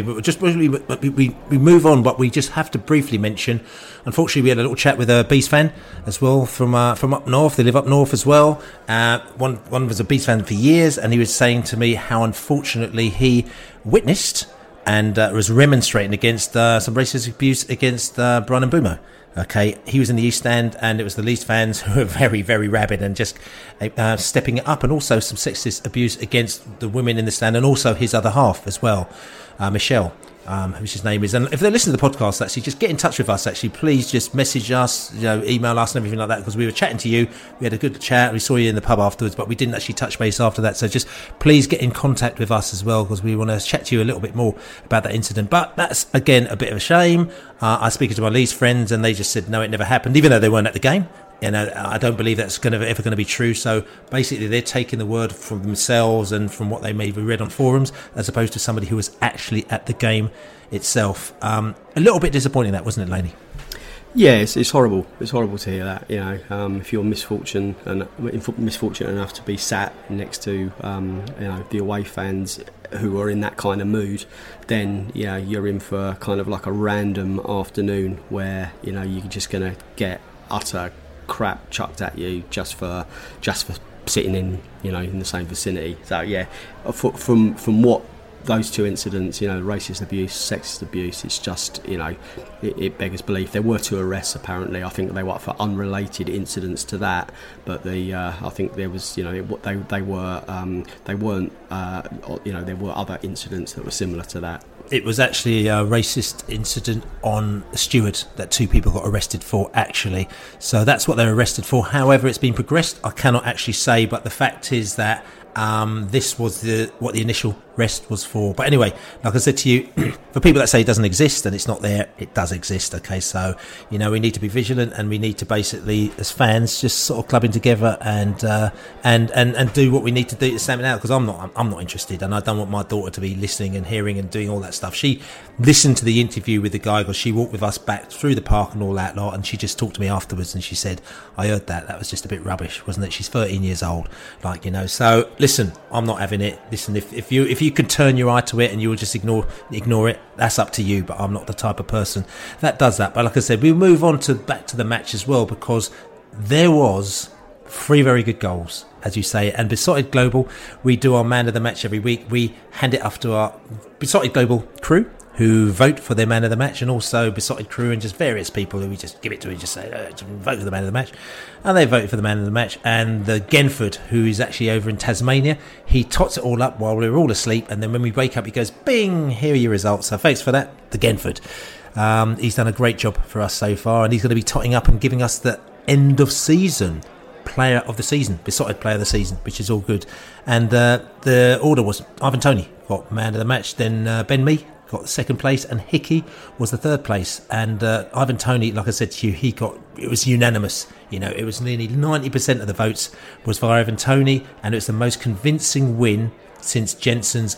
but we just have to briefly mention, unfortunately, we had a little chat with a Beast fan as well from up north. They live up north as well. One was a Beast fan for years, and he was saying to me how unfortunately he witnessed and was remonstrating against some racist abuse against Brian Mbeumo. Okay, he was in the East Stand, and it was the Leeds fans who were very, very rabid and just stepping it up, and also some sexist abuse against the women in the stand, and also his other half as well, Michelle, which his name is. And if they listen to the podcast, actually, just get in touch with us. Actually, please just message us, email us, and everything like that, because we were chatting to you. We had a good chat. We saw you in the pub afterwards, but we didn't actually touch base after that. So just please get in contact with us as well, because we want to chat to you a little bit more about that incident. But that's again a bit of a shame. I was speaking to my Leeds friends, and they just said no, it never happened, even though they weren't at the game. I don't believe that's ever going to be true. So basically, they're taking the word from themselves and from what they maybe read on forums, as opposed to somebody who was actually at the game itself. A little bit disappointing, that, wasn't it, Laney? Yeah, it's horrible. It's horrible to hear that. If you're misfortunate enough to be sat next to the away fans who are in that kind of mood, then you're in for kind of like a random afternoon where you're just going to get utter crap chucked at you just for sitting in the same vicinity. So from what those two incidents, racist abuse, sexist abuse, it's just, it beggars belief. There were 2 arrests apparently. I think they were for unrelated incidents to that, but I think there was, there were other incidents that were similar to that. It was actually a racist incident on a steward that 2 people got arrested for, actually. So that's what they were arrested for. However, it's been progressed. I cannot actually say, but the fact is that this was what the initial arrest was for. But anyway, like I said to you, for people that say it doesn't exist and it's not there, it does exist. Okay, so we need to be vigilant, and we need to basically, as fans, just sort of clubbing together and do what we need to do to stamp it out. Because I'm not interested, and I don't want my daughter to be listening and hearing and doing all that stuff. She listened to the interview with the guy because she walked with us back through the park and all that lot, and she just talked to me afterwards, and she said, "I heard that was just a bit rubbish, wasn't it?" She's 13 years old, So listen, I'm not having it. Listen, if you can turn your eye to it and you will just ignore it, that's up to you. But I'm not the type of person that does that. But like I said, we'll move on back to the match as well, because there was 3 very good goals, as you say. And Besotted Global, we do our man of the match every week. We hand it off to our Besotted Global crew, who vote for their man of the match, and also Besotted crew and just various people who we just give it to. We just say, vote for the man of the match. And they voted for the man of the match. And the Genford, who is actually over in Tasmania, he tots it all up while we're all asleep. And then when we wake up, he goes, bing, here are your results. So thanks for that, the Genford. He's done a great job for us so far. And he's going to be totting up and giving us the end of season player of the season, Besotted player of the season, which is all good. And the order was Ivan Toney got man of the match, then Ben Mee got the 2nd place, and Hickey was the 3rd place. And Ivan Toney, like I said to you, it was unanimous. It was nearly 90% of the votes was for Ivan Toney, and it was the most convincing win since Jensen's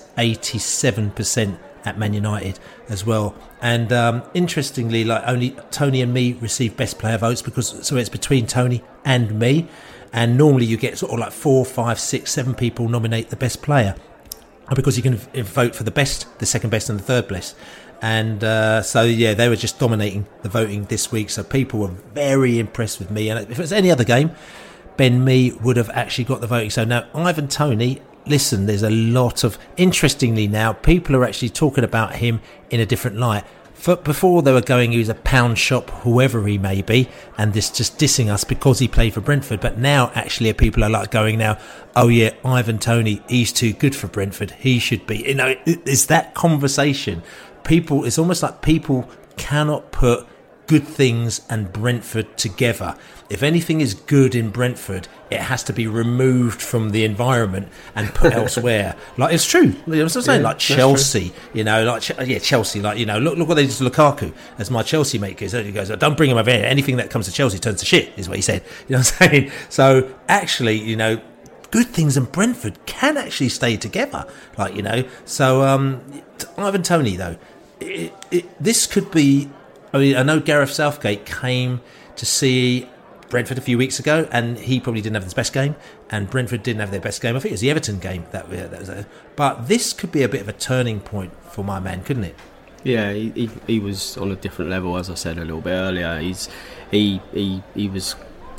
87% at Man United as well. And interestingly, only Toney and Mee received best player votes, so it's between Toney and Mee, and normally you get sort of 4, 5, 6, 7 people nominate the best player, because you can vote for the best, the 2nd best, and the 3rd best. And they were just dominating the voting this week, so people were very impressed with Mee. And if it was any other game, Ben Mee would have actually got the voting. So now Ivan Toney, listen, there's a lot of, interestingly now, people are actually talking about him in a different light. Before they were going, he was a pound shop, whoever he may be, and just dissing us because he played for Brentford. But now actually people are going now, oh yeah, Ivan Toney, he's too good for Brentford, he should be. It's that conversation. It's almost like people cannot put good things and Brentford together. If anything is good in Brentford, it has to be removed from the environment and put elsewhere. It's true. I'm saying, Chelsea, Chelsea, look what they did to Lukaku, as my Chelsea mate goes, don't bring him over here. Anything that comes to Chelsea turns to shit, is what he said. You know what I'm saying? So actually, good things in Brentford can actually stay together. So Ivan Toney, though, this could be, I know Gareth Southgate came to see Brentford a few weeks ago, and he probably didn't have his best game, and Brentford didn't have their best game. I think it was the Everton game that was there. But this could be a bit of a turning point for my man, couldn't it? Yeah, he was on a different level, as I said a little bit earlier. He was,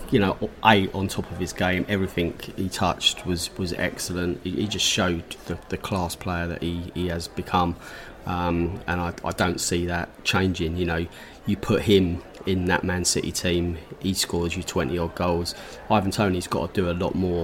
on top of his game. Everything he touched was excellent. He just showed the class player that he has become, and I don't see that changing. You put him in that Man City team, he scores you 20 odd goals. Ivan Toney's got to do a lot more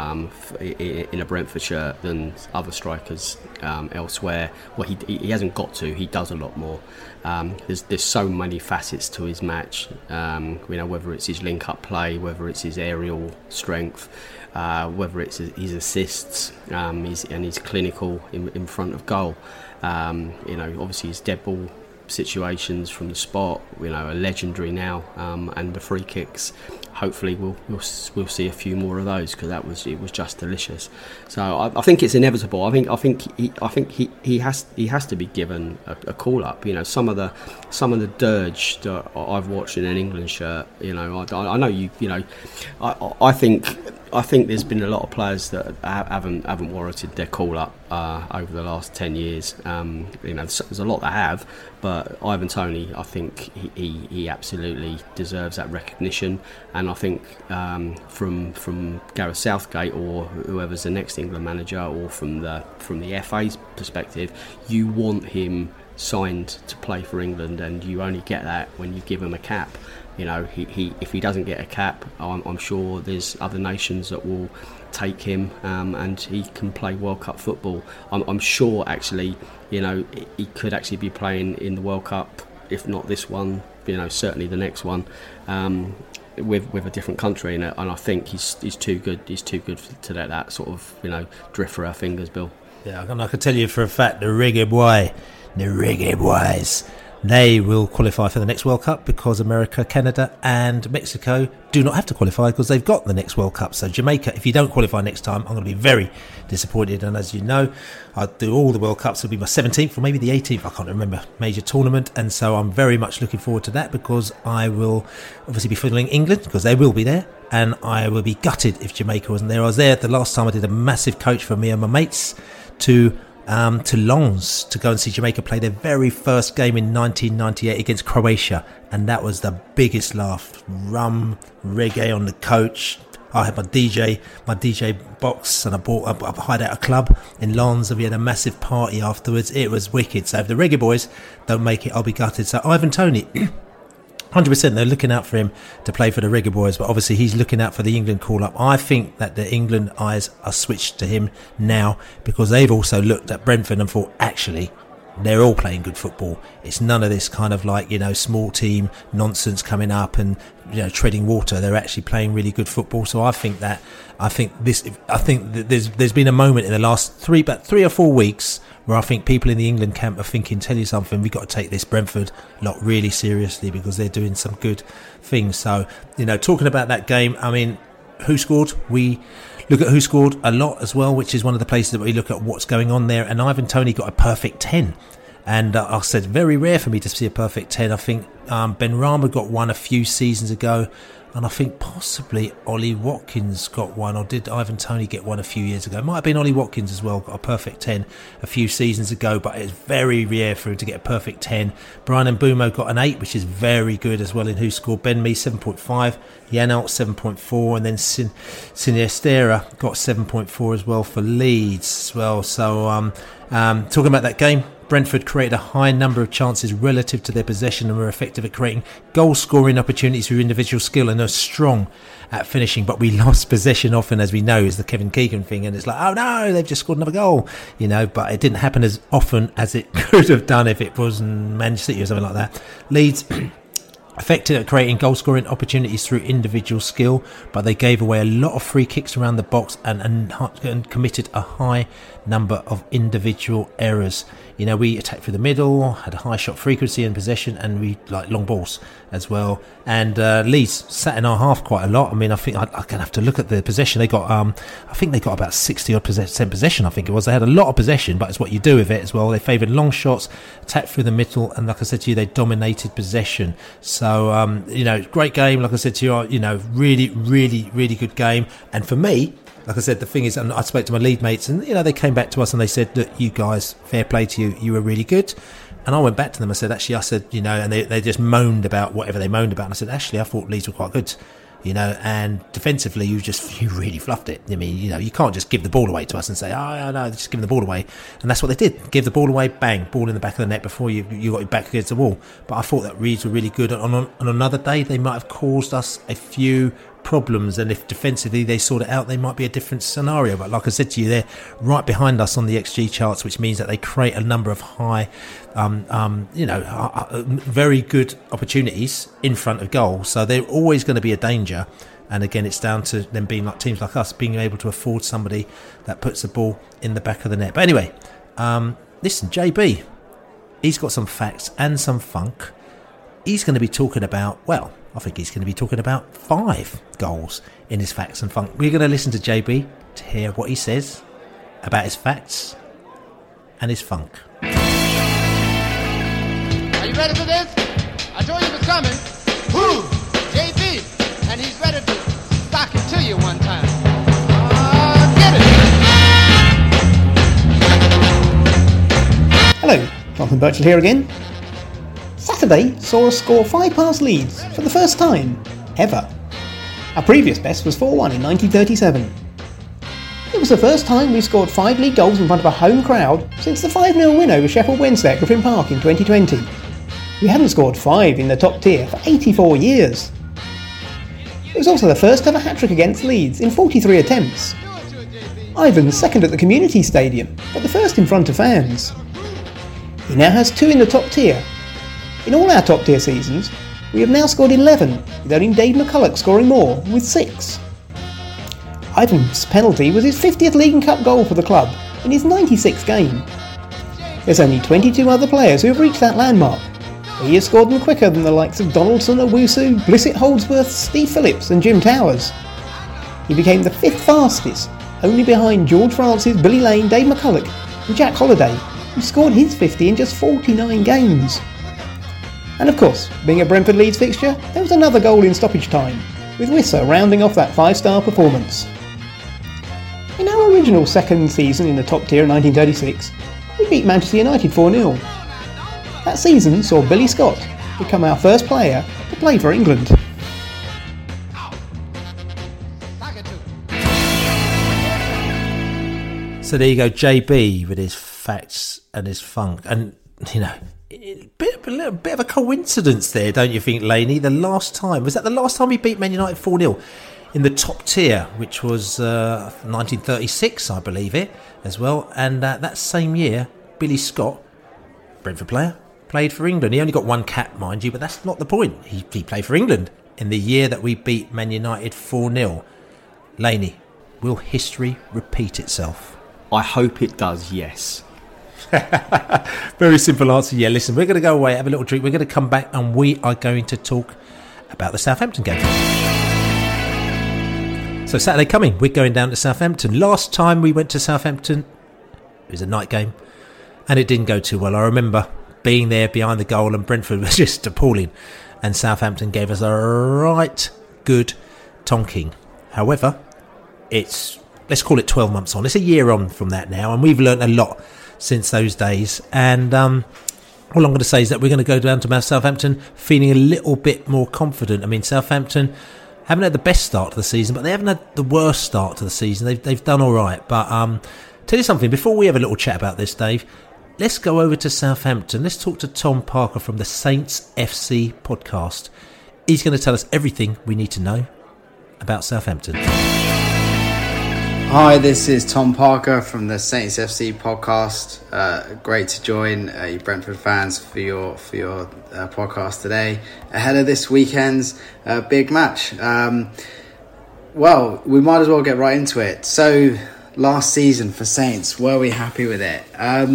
in a Brentford shirt than other strikers elsewhere. Well, he hasn't got to. He does a lot more. There's so many facets to his match. Whether it's his link-up play, whether it's his aerial strength, whether it's his assists, and he's clinical in front of goal. Obviously his dead ball situations from the spot, are legendary now, and the free kicks. Hopefully we'll see a few more of those, because it was just delicious. So I think it's inevitable. I think he has to be given a call up. Some of the dirge that I've watched in an England shirt. I know you. I think I think there's been a lot of players that haven't warranted their call up over the last 10 years. There's a lot that have, but Ivan Toney, I think he absolutely deserves that recognition. And I think from Gareth Southgate or whoever's the next England manager, or from the FA's perspective, you want him signed to play for England, and you only get that when you give him a cap. If he doesn't get a cap, I'm sure there's other nations that will take him, and he can play World Cup football. I'm sure actually, he could actually be playing in the World Cup, if not this one, certainly the next one, with a different country in it. And I think he's too good. He's too good to let that sort of drift through our fingers, Bill. Yeah, and I can tell you for a fact, the Reggae Boys, they will qualify for the next World Cup, because America, Canada and Mexico do not have to qualify because they've got the next World Cup. So Jamaica, if you don't qualify next time, I'm going to be very disappointed. And as you know, I do all the World Cups. It'll be my 17th or maybe the 18th, I can't remember, major tournament. And so I'm very much looking forward to that, because I will obviously be following England, because they will be there. And I will be gutted if Jamaica wasn't there. I was there the last time I did a massive coach for me and my mates to Lens to go and see Jamaica play their very first game in 1998 against Croatia, and that was the biggest laugh. Rum, reggae on the coach. I had my DJ box, and I bought a hideout club in Lens, and we had a massive party afterwards. It was wicked. So if the Reggae Boys don't make it, I'll be gutted. So Ivan Toney, 100%, they're looking out for him to play for the Reggae Boys, but obviously he's looking out for the England call-up. I think that the England eyes are switched to him now, because they've also looked at Brentford and thought, actually, they're all playing good football. It's none of this kind of small team nonsense coming up and treading water. They're actually playing really good football. So I think that there's been a moment in the last 3 or 4 weeks where I think people in the England camp are thinking, tell you something, we've got to take this Brentford lot really seriously, because they're doing some good things. So, talking about that game, I mean, who scored? We look at who scored a lot as well, which is one of the places that we look at what's going on there. And Ivan Toney got a perfect 10. And I said, very rare for me to see a perfect 10. I think Ben Rama got one a few seasons ago. And I think possibly Ollie Watkins got one, or did Ivan Toney get one a few years ago? It might have been Ollie Watkins as well, got a perfect 10 a few seasons ago, but it's very rare for him to get a perfect 10. Brian Mbeumo got an 8, which is very good as well in who scored. Ben Mee 7.5, Janelt 7.4, and then Sinisterra got 7.4 as well for Leeds as well. So talking about that game, Brentford created a high number of chances relative to their possession and were effective at creating goal-scoring opportunities through individual skill, and are strong at finishing. But we lost possession often, as we know, is the Kevin Keegan thing, and it's like, oh no, they've just scored another goal, but it didn't happen as often as it could have done if it was Manchester City or something like that. Leeds effective at creating goal-scoring opportunities through individual skill, but they gave away a lot of free kicks around the box and committed a high number of individual errors. We attacked through the middle, had a high shot frequency and possession, and we like long balls as well. And Leeds sat in our half quite a lot. I mean, I think I'm going to have to look at the possession. They got, I think they got about 60% possession, I think it was. They had a lot of possession, but it's what you do with it as well. They favoured long shots, attacked through the middle, and like I said to you, they dominated possession. So, great game. Like I said to you, really, really, really good game. And for me, like I said, the thing is, and I spoke to my lead mates, and they came back to us and they said, look, you guys, fair play to you, you were really good. And I went back to them and said, and they just moaned about whatever they moaned about. And I said, actually, I thought Leeds were quite good, and defensively, you really fluffed it. I mean, you can't just give the ball away to us and say, oh, no, just give them the ball away. And that's what they did. Give the ball away, bang, ball in the back of the net before you got your back against the wall. But I thought that Leeds were really good. On another day, they might have caused us a few problems, and if defensively they sort it out, they might be a different scenario. But like I said to you, they're right behind us on the XG charts, which means that they create a number of high very good opportunities in front of goal, so they're always going to be a danger. And again, it's down to them being like teams like us, being able to afford somebody that puts the ball in the back of the net. But anyway, listen, JB, he's got some facts and some funk. He's going to be talking about, I think he's going to be talking about 5 goals in his facts and funk. We're going to listen to JB to hear what he says about his facts and his funk. Are you ready for this? I told you it was coming. Who? JB. And he's ready to stock it to you one time. Hello, Jonathan Birchall here again. Saturday saw us score 5 past Leeds for the first time ever. Our previous best was 4-1 in 1937. It was the first time we scored 5 league goals in front of a home crowd since the 5-0 win over Sheffield Wednesday at Griffin Park in 2020. We hadn't scored 5 in the top tier for 84 years. It was also the first ever hat-trick against Leeds in 43 attempts. Ivan's second at the community stadium, but the first in front of fans. He now has 2 in the top tier. In all our top tier seasons, we have now scored 11, with only Dave McCulloch scoring more, with 6. Ivan's penalty was his 50th League and Cup goal for the club, in his 96th game. There's only 22 other players who have reached that landmark, but he has scored them quicker than the likes of Donaldson, Owusu, Blissett Holdsworth, Steve Phillips and Jim Towers. He became the 5th fastest, only behind George Francis, Billy Lane, Dave McCulloch and Jack Holliday, who scored his 50 in just 49 games. And of course, being a Brentford Leeds fixture, there was another goal in stoppage time, with Wissa rounding off that 5-star performance. In our original second season in the top tier in 1936, we beat Manchester United 4-0. That season saw Billy Scott become our first player to play for England. So there you go, JB with his facts and his funk. And, you know, a little bit of a coincidence there, don't you think, Laney? Was that the last time we beat Man United 4-0 in the top tier, which was 1936, I believe it, as well. And that same year, Billy Scott, Brentford player, played for England. He only got 1 cap, mind you, but that's not the point. He played for England in the year that we beat Man United 4-0. Laney, will history repeat itself? I hope it does, yes. Very simple answer. Yeah, listen, we're going to go away, have a little drink. We're going to come back and we are going to talk about the Southampton game. So Saturday coming, we're going down to Southampton. Last time we went to Southampton, it was a night game and it didn't go too well. I remember being there behind the goal and Brentford was just appalling and Southampton gave us a right good tonking. However, let's call it 12 months on. It's a year on from that now and we've learnt a lot since those days. And all I'm going to say is that we're going to go down to Southampton feeling a little bit more confident. I mean, Southampton haven't had the best start to the season, but they haven't had the worst start to the season. They've done all right. But tell you something, before we have a little chat about this, Dave, let's go over to Southampton. Let's talk to Tom Parker from the Saints FC podcast. He's going to tell us everything we need to know about Southampton. Hi, this is Tom Parker from the Saints FC podcast. Great to join you Brentford fans for your podcast today ahead of this weekend's big match. Well, we might as well get right into it. So, last season for Saints, were we happy with it?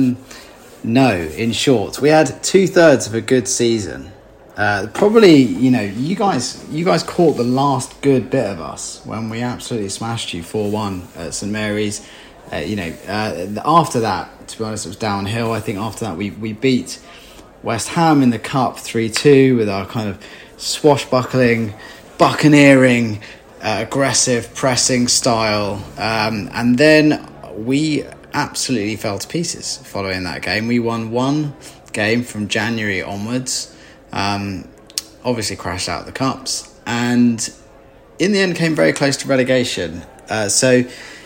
No, in short. We had 2/3 of a good season. Probably, you guys caught the last good bit of us when we absolutely smashed you 4-1 at St Mary's. After that, to be honest, it was downhill. I think after that we beat West Ham in the Cup 3-2 with our kind of swashbuckling, buccaneering, aggressive pressing style. And then we absolutely fell to pieces following that game. We won 1 game from January onwards. Obviously crashed out the cups and in the end came very close to relegation. So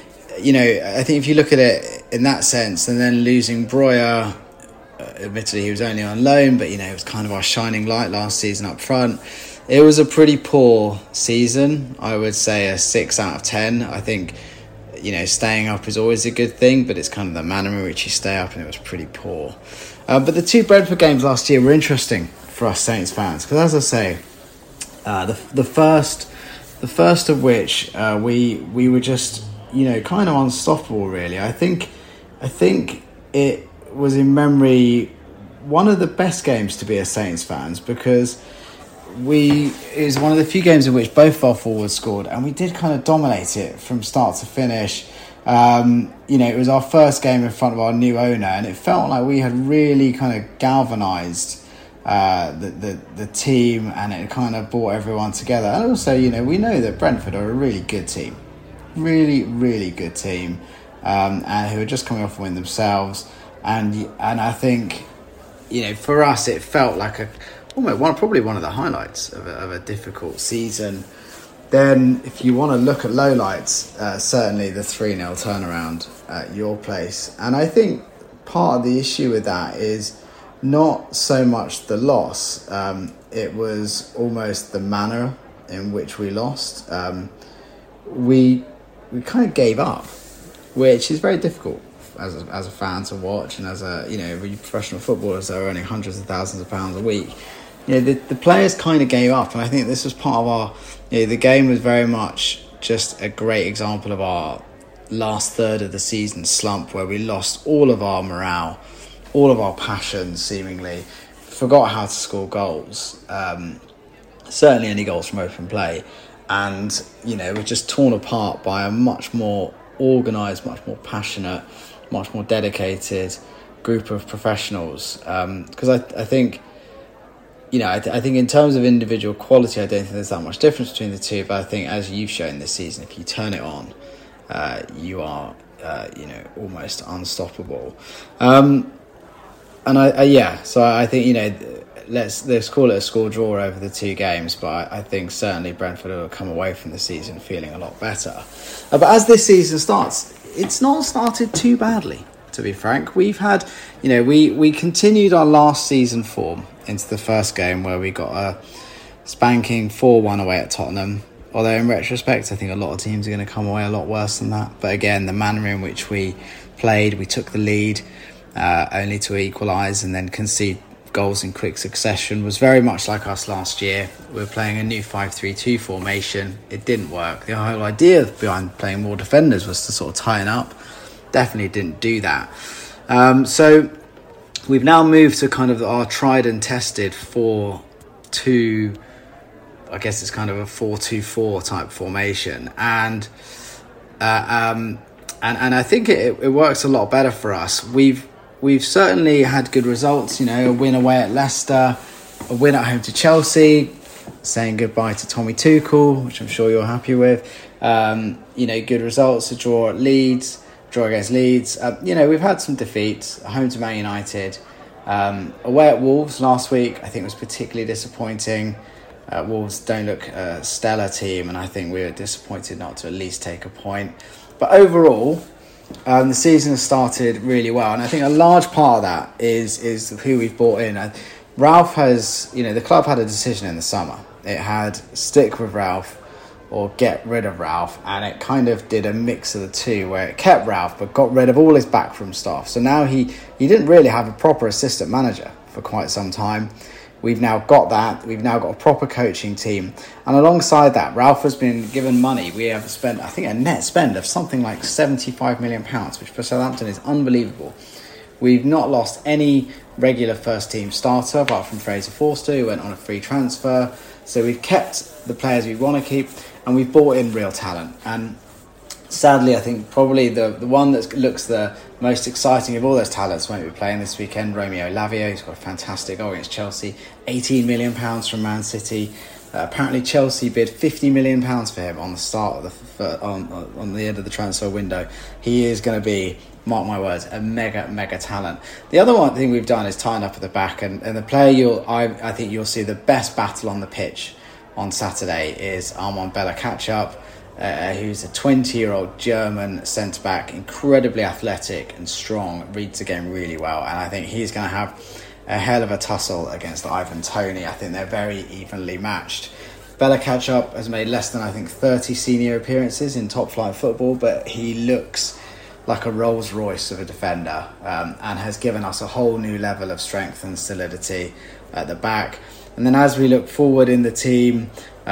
I think if you look at it in that sense, and then losing Breuer, admittedly he was only on loan, but it was kind of our shining light last season up front. It was a pretty poor season. I would say a 6 out of 10. I think staying up is always a good thing, but it's kind of the manner in which you stay up, and it was pretty poor. But the 2 Brentford games last year were interesting for us Saints fans, because as I say, the first of which we were just kind of unstoppable, really. I think it was in memory one of the best games to be a Saints fans, because it was one of the few games in which both of our forwards scored and we did kind of dominate it from start to finish. It was our first game in front of our new owner, and it felt like we had really kind of galvanised the team, and it kind of brought everyone together. And also, we know that Brentford are a really good team, really, really good team, and who are just coming off a win themselves. and I think, for us it felt like probably one of the highlights of a difficult season. Then if you want to look at lowlights, certainly the 3-0 turnaround at your place. And I think part of the issue with that is not so much the loss, it was almost the manner in which we lost. We kind of gave up, which is very difficult as a fan to watch, and as professional footballers that are earning hundreds of thousands of pounds a week. The players kind of gave up, and I think this was part of our. The game was very much just a great example of our last third of the season slump, where we lost all of our morale, all of our passion, seemingly forgot how to score goals. Certainly any goals from open play, and we're just torn apart by a much more organised, much more passionate, much more dedicated group of professionals. Because I think. I think in terms of individual quality, I don't think there's that much difference between the two. But I think, as you've shown this season, if you turn it on, you are, almost unstoppable. So I think let's call it a score draw over the two games. But I think certainly Brentford will come away from the season feeling a lot better. But as this season starts, it's not started too badly. To be frank, we've had, we continued our last season form into the first game, where we got a spanking 4-1 away at Tottenham. Although in retrospect, I think a lot of teams are going to come away a lot worse than that. But again, the manner in which we played, we took the lead only to equalise and then concede goals in quick succession, was very much like us last year. We were playing a new 5-3-2 formation. It didn't work. The whole idea behind playing more defenders was to sort of tighten up. Definitely didn't do that. So we've now moved to kind of our tried and tested 4-2, I guess it's kind of a 4-2-4 type formation, and I think it works a lot better for us. We've certainly had good results. A win away at Leicester, a win at home to Chelsea, saying goodbye to Tommy Tuchel, which I'm sure you're happy with. Good results, a draw at Leeds. Draw against Leeds. We've had some defeats. Home to Man United. Away at Wolves last week, I think was particularly disappointing. Wolves don't look a stellar team, and I think we were disappointed not to at least take a point. But overall, the season has started really well, and I think a large part of that is who we've brought in. Ralph has, the club had a decision in the summer. It had stick with Ralph or get rid of Ralph, and it kind of did a mix of the two, where it kept Ralph but got rid of all his backroom staff. So now he didn't really have a proper assistant manager for quite some time. We've now got that. We've now got a proper coaching team, and alongside that, Ralph has been given money. We have spent, I think, a net spend of something like £75 million, which for Southampton is unbelievable. We've not lost any regular first team starter apart from Fraser Forster, who went on a free transfer. So we've kept the players we want to keep, and we've brought in real talent. And sadly, I think probably the one that looks the most exciting of all those talents won't be playing this weekend, Romeo Lavia. He's got a fantastic goal against Chelsea. £18 million from Man City. Apparently Chelsea bid £50 million for him on the start of on the end of the transfer window. He is going to be, mark my words, a mega talent. The other one thing we've done is tighten up at the back, and the player I think you'll see the best battle on the pitch on Saturday is Armand Bella-Kotchap, who's a 20-year-old German centre-back, incredibly athletic and strong, reads the game really well, and I think he's going to have a hell of a tussle against Ivan Toney. I think they're very evenly matched. Bella-Kotchap has made less than, I think, 30 senior appearances in top-flight football, but he looks like a Rolls Royce of a defender, and has given us a whole new level of strength and solidity at the back. And then as we look forward in the team,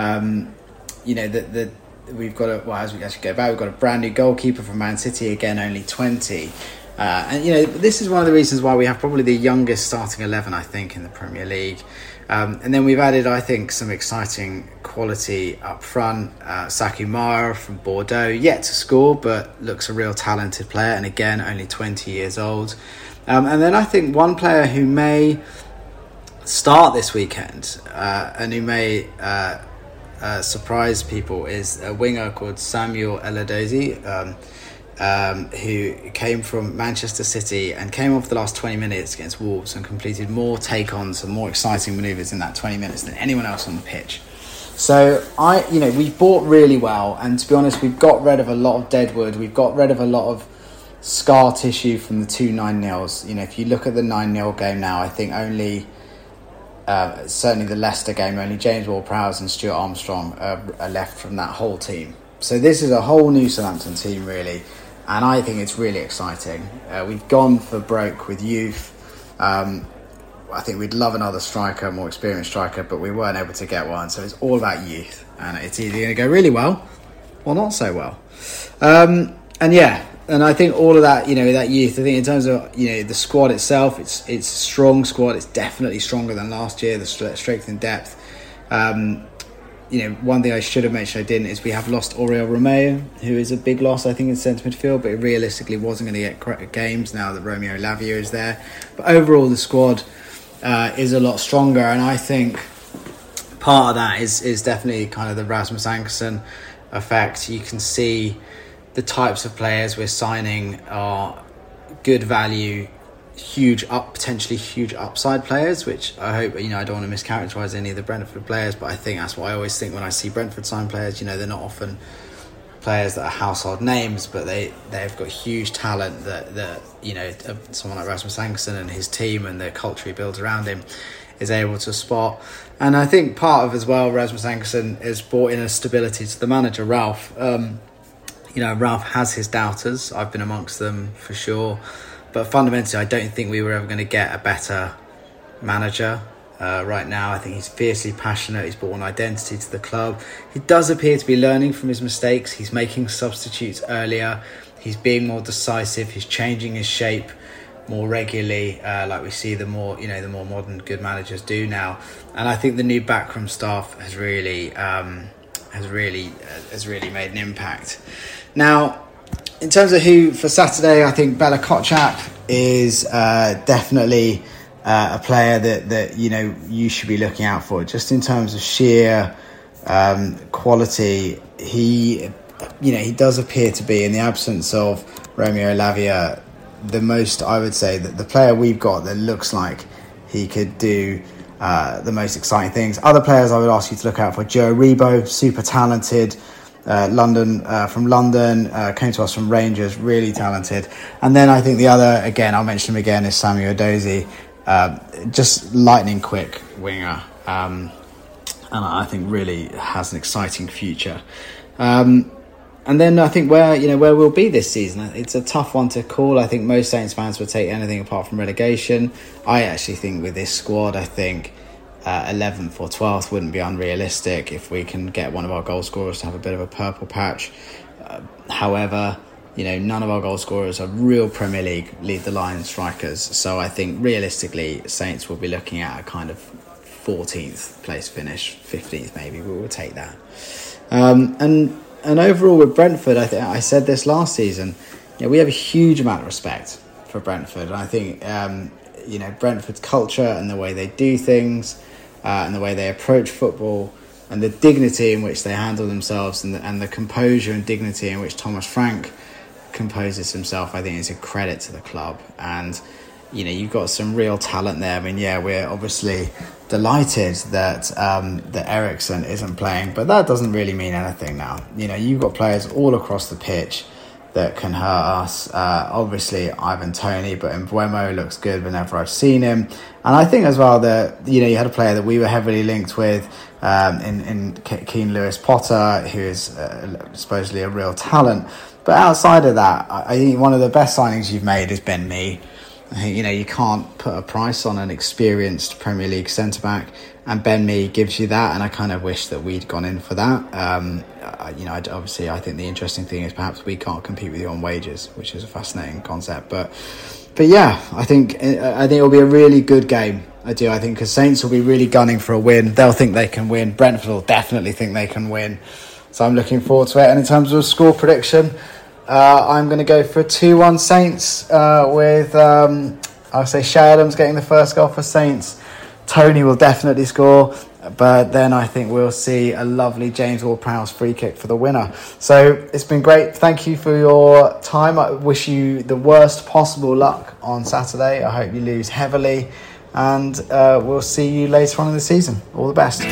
we've got as we actually go back, we've got a brand new goalkeeper from Man City, again only 20. And this is one of the reasons why we have probably the youngest starting 11, I think, in the Premier League. And then we've added, I think, some exciting quality up front. Saki Mara from Bordeaux, yet to score, but looks a real talented player, and again only 20 years old. And then I think one player who may start this weekend and who may surprise people is a winger called Samuel Eladozi. who came from Manchester City and came off the last 20 minutes against Wolves and completed more take-ons and more exciting manoeuvres in that 20 minutes than anyone else on the pitch. So we bought really well, and to be honest, we've got rid of a lot of deadwood. We've got rid of a lot of scar tissue from the 2 9-0s. If you look at the 9-0 game now, I think only certainly the Leicester game, only James Ward-Prowse and Stuart Armstrong are left from that whole team. So this is a whole new Southampton team, really. And I think it's really exciting. We've gone for broke with youth. I think we'd love another striker, more experienced striker, but we weren't able to get one. So it's all about youth. And it's either going to go really well or not so well. And I think all of that, that youth, I think in terms of, the squad itself, it's a strong squad. It's definitely stronger than last year, the strength and depth. One thing I should have mentioned I didn't is we have lost Oriol Romeo, who is a big loss, I think, in centre midfield, but realistically wasn't going to get games now that Romeo Lavia is there. But overall, the squad is a lot stronger, and I think part of that is definitely kind of the Rasmus Ankersen effect. You can see the types of players we're signing are good value, potentially huge upside players, which I hope, I don't want to mischaracterise any of the Brentford players, but I think that's what I always think when I see Brentford sign players. They're not often players that are household names, but they've got huge talent that someone like Rasmus Ankersen and his team and the culture he builds around him is able to spot. And I think part of as well, Rasmus Ankersen has brought in a stability to the manager, Ralph. Ralph has his doubters. I've been amongst them for sure. But fundamentally, I don't think we were ever going to get a better manager right now. I think he's fiercely passionate. He's brought an identity to the club. He does appear to be learning from his mistakes. He's making substitutes earlier. He's being more decisive. He's changing his shape more regularly, like we see the more modern good managers do now. And I think the new backroom staff has really made an impact. Now, in terms of who for Saturday, I think Bella Kotchap is definitely a player that you should be looking out for. Just in terms of sheer quality, he does appear to be, in the absence of Romeo Lavia, the most, I would say, that the player we've got that looks like he could do the most exciting things. Other players I would ask you to look out for: Joe Rebo, super talented. From London, came to us from Rangers, really talented. And then I think the other, again, I'll mention him again, is Samuel Edozie, just lightning quick winger, and I think really has an exciting future. And then I think where we'll be this season, it's a tough one to call. I think most Saints fans would take anything apart from relegation. I actually think with this squad, 11th or 12th wouldn't be unrealistic if we can get one of our goal scorers to have a bit of a purple patch. However, none of our goal scorers are real Premier League lead the line strikers, so I think realistically Saints will be looking at a kind of 14th place finish, 15th maybe. We will take that. And overall with Brentford, I said this last season, we have a huge amount of respect for Brentford, and I think Brentford's culture and the way they do things, and the way they approach football, and the dignity in which they handle themselves, and the composure and dignity in which Thomas Frank composes himself, I think is a credit to the club. And you've got some real talent there. We're obviously delighted that Eriksen isn't playing, but that doesn't really mean anything now. You've got players all across the pitch that can hurt us. Obviously Ivan Toney, but Mbeumo looks good whenever I've seen him. And I think as well that you had a player that we were heavily linked with in Keane Lewis Potter, who is supposedly a real talent. But outside of that, I think one of the best signings you've made is Ben Mee. I think you can't put a price on an experienced Premier League centre back, and Ben Mee gives you that. And I kind of wish that we'd gone in for that. Obviously, I think the interesting thing is perhaps we can't compete with you on wages, which is a fascinating concept. But yeah, I think it'll be a really good game. I do. I think because Saints will be really gunning for a win. They'll think they can win. Brentford will definitely think they can win. So I'm looking forward to it. And in terms of a score prediction, I'm going to go for 2-1 Saints with, I'll say Shea Adams getting the first goal for Saints, Tony will definitely score, but then I think we'll see a lovely James Ward-Prowse free kick for the winner. So it's been great. Thank you for your time. I wish you the worst possible luck on Saturday. I hope you lose heavily, and we'll see you later on in the season. All the best.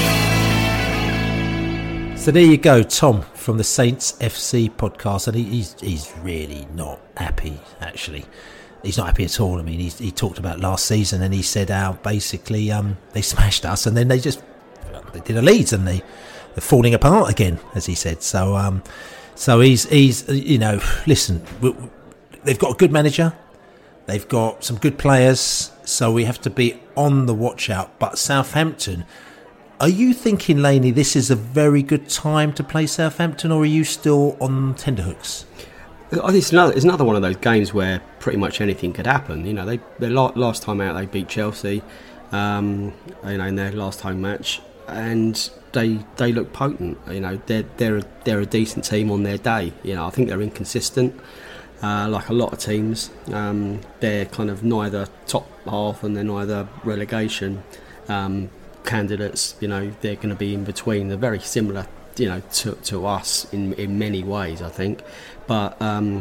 So there you go, Tom from the Saints FC podcast, and he's really not happy, actually. He's not happy at all. I mean, he talked about last season, and he said how basically they smashed us, and then they did a Leeds, and they're falling apart again, as he said. So he's listen, they've got a good manager, they've got some good players, so we have to be on the watch out. But Southampton, are you thinking, Laney, this is a very good time to play Southampton, or are you still on tenterhooks? It's another one of those games where pretty much anything could happen. You know, they last time out they beat Chelsea, in their last home match, and they look potent. You know, they're a decent team on their day. You know, I think they're inconsistent, like a lot of teams. They're kind of neither top half and they're neither relegation candidates. You know, they're going to be in between. They're very similar, you know, to us in many ways, I think. But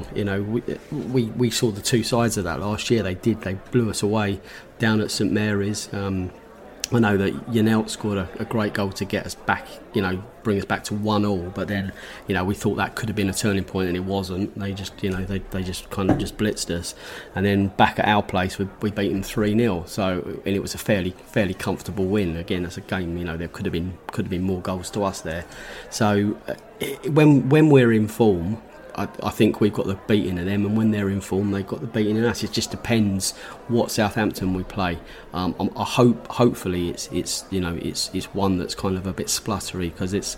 we saw the two sides of that last year. They blew us away down at St Mary's. I know that Janelt scored a great goal to get us back, you know, bring us back to 1-1. But then, you know, we thought that could have been a turning point, and it wasn't. They just, you know, they just kind of just blitzed us. And then back at our place, we beat them 3-0. So, and it was a fairly comfortable win. Again, as a game, you know, there could have been more goals to us there. So, when we're in form, I think we've got the beating of them, and when they're in form, they've got the beating of us. It just depends what Southampton we play. Hopefully it's one that's kind of a bit spluttery, because it's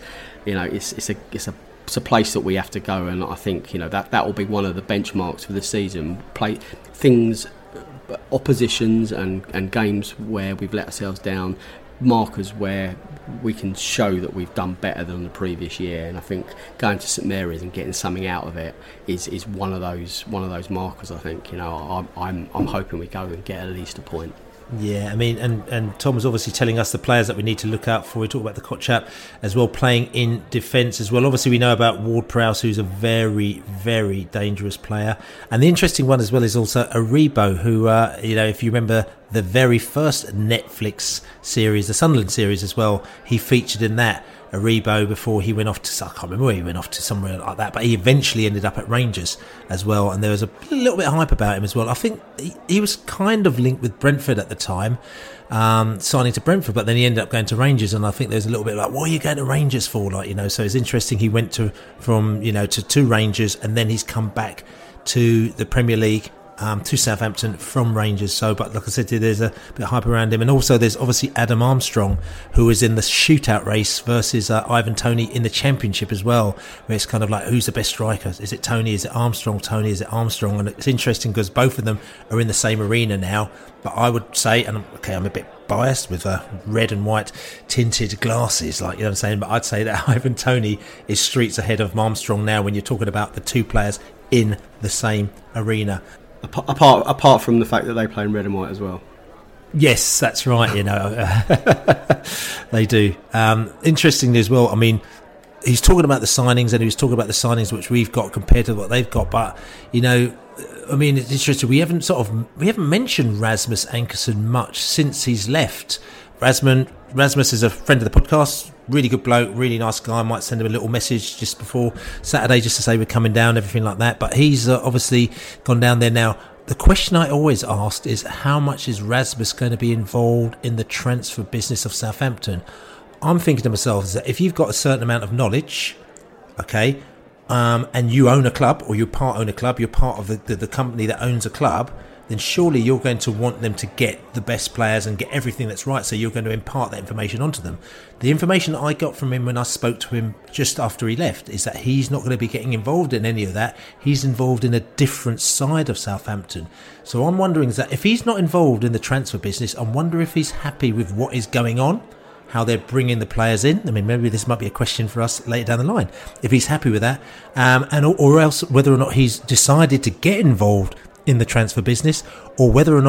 a place that we have to go, and I think, you know, that will be one of the benchmarks for the season. Play things, oppositions and games where we've let ourselves down, markers where we can show that we've done better than the previous year. And I think going to St Mary's and getting something out of it is one of those markers. I think, you know, I'm hoping we go and get at least a point. Yeah, I mean, and Tom was obviously telling us the players that we need to look out for. We talk about the Kotchap as well, playing in defence as well. Obviously, we know about Ward-Prowse, who's a very, very dangerous player. And the interesting one as well is also Aribo, who, if you remember the very first Netflix series, the Sunderland series as well, he featured in that. Aribo, before he went off to, I can't remember where he went off to, somewhere like that, but he eventually ended up at Rangers as well, and there was a little bit of hype about him as well. I think he was kind of linked with Brentford at the time, signing to Brentford, but then he ended up going to Rangers, and I think there's a little bit like, what are you going to Rangers for? Like, you know, so it's interesting he went to Rangers, and then he's come back to the Premier League, to Southampton from Rangers. So, but like I said, there's a bit of hype around him, and also there's obviously Adam Armstrong, who is in the shootout race versus Ivan Toney in the Championship as well, where it's kind of like, who's the best striker? Is it Toney? Is it Armstrong? Toney? Is it Armstrong? And it's interesting because both of them are in the same arena now. But I would say, and I'm a bit biased with red and white tinted glasses, like, you know what I'm saying, but I'd say that Ivan Toney is streets ahead of Armstrong now when you're talking about the two players in the same arena. Apart from the fact that they play in red and white as well. Yes, that's right, you know. They do. Interestingly as well, I mean, he's talking about the signings, and he was talking about the signings which we've got compared to what they've got, but, you know, I mean, it's interesting, we haven't mentioned Rasmus Ankerson much since he's left. Rasmus is a friend of the podcast, really good bloke, really nice guy. I might send him a little message just before Saturday just to say we're coming down, everything like that. But he's obviously gone down there now. The question I always asked is, how much is Rasmus going to be involved in the transfer business of Southampton? I'm thinking to myself is that if you've got a certain amount of knowledge, okay, and you own a club, or you part own a club, you're part of the company that owns a club, then surely you're going to want them to get the best players and get everything that's right, so you're going to impart that information onto them. The information I got from him when I spoke to him just after he left is that he's not going to be getting involved in any of that. He's involved in a different side of Southampton. So I'm wondering is that if he's not involved in the transfer business, I wonder if he's happy with what is going on, how they're bringing the players in. I mean, maybe this might be a question for us later down the line, if he's happy with that, or else whether or not he's decided to get involved in the transfer business, or whether or not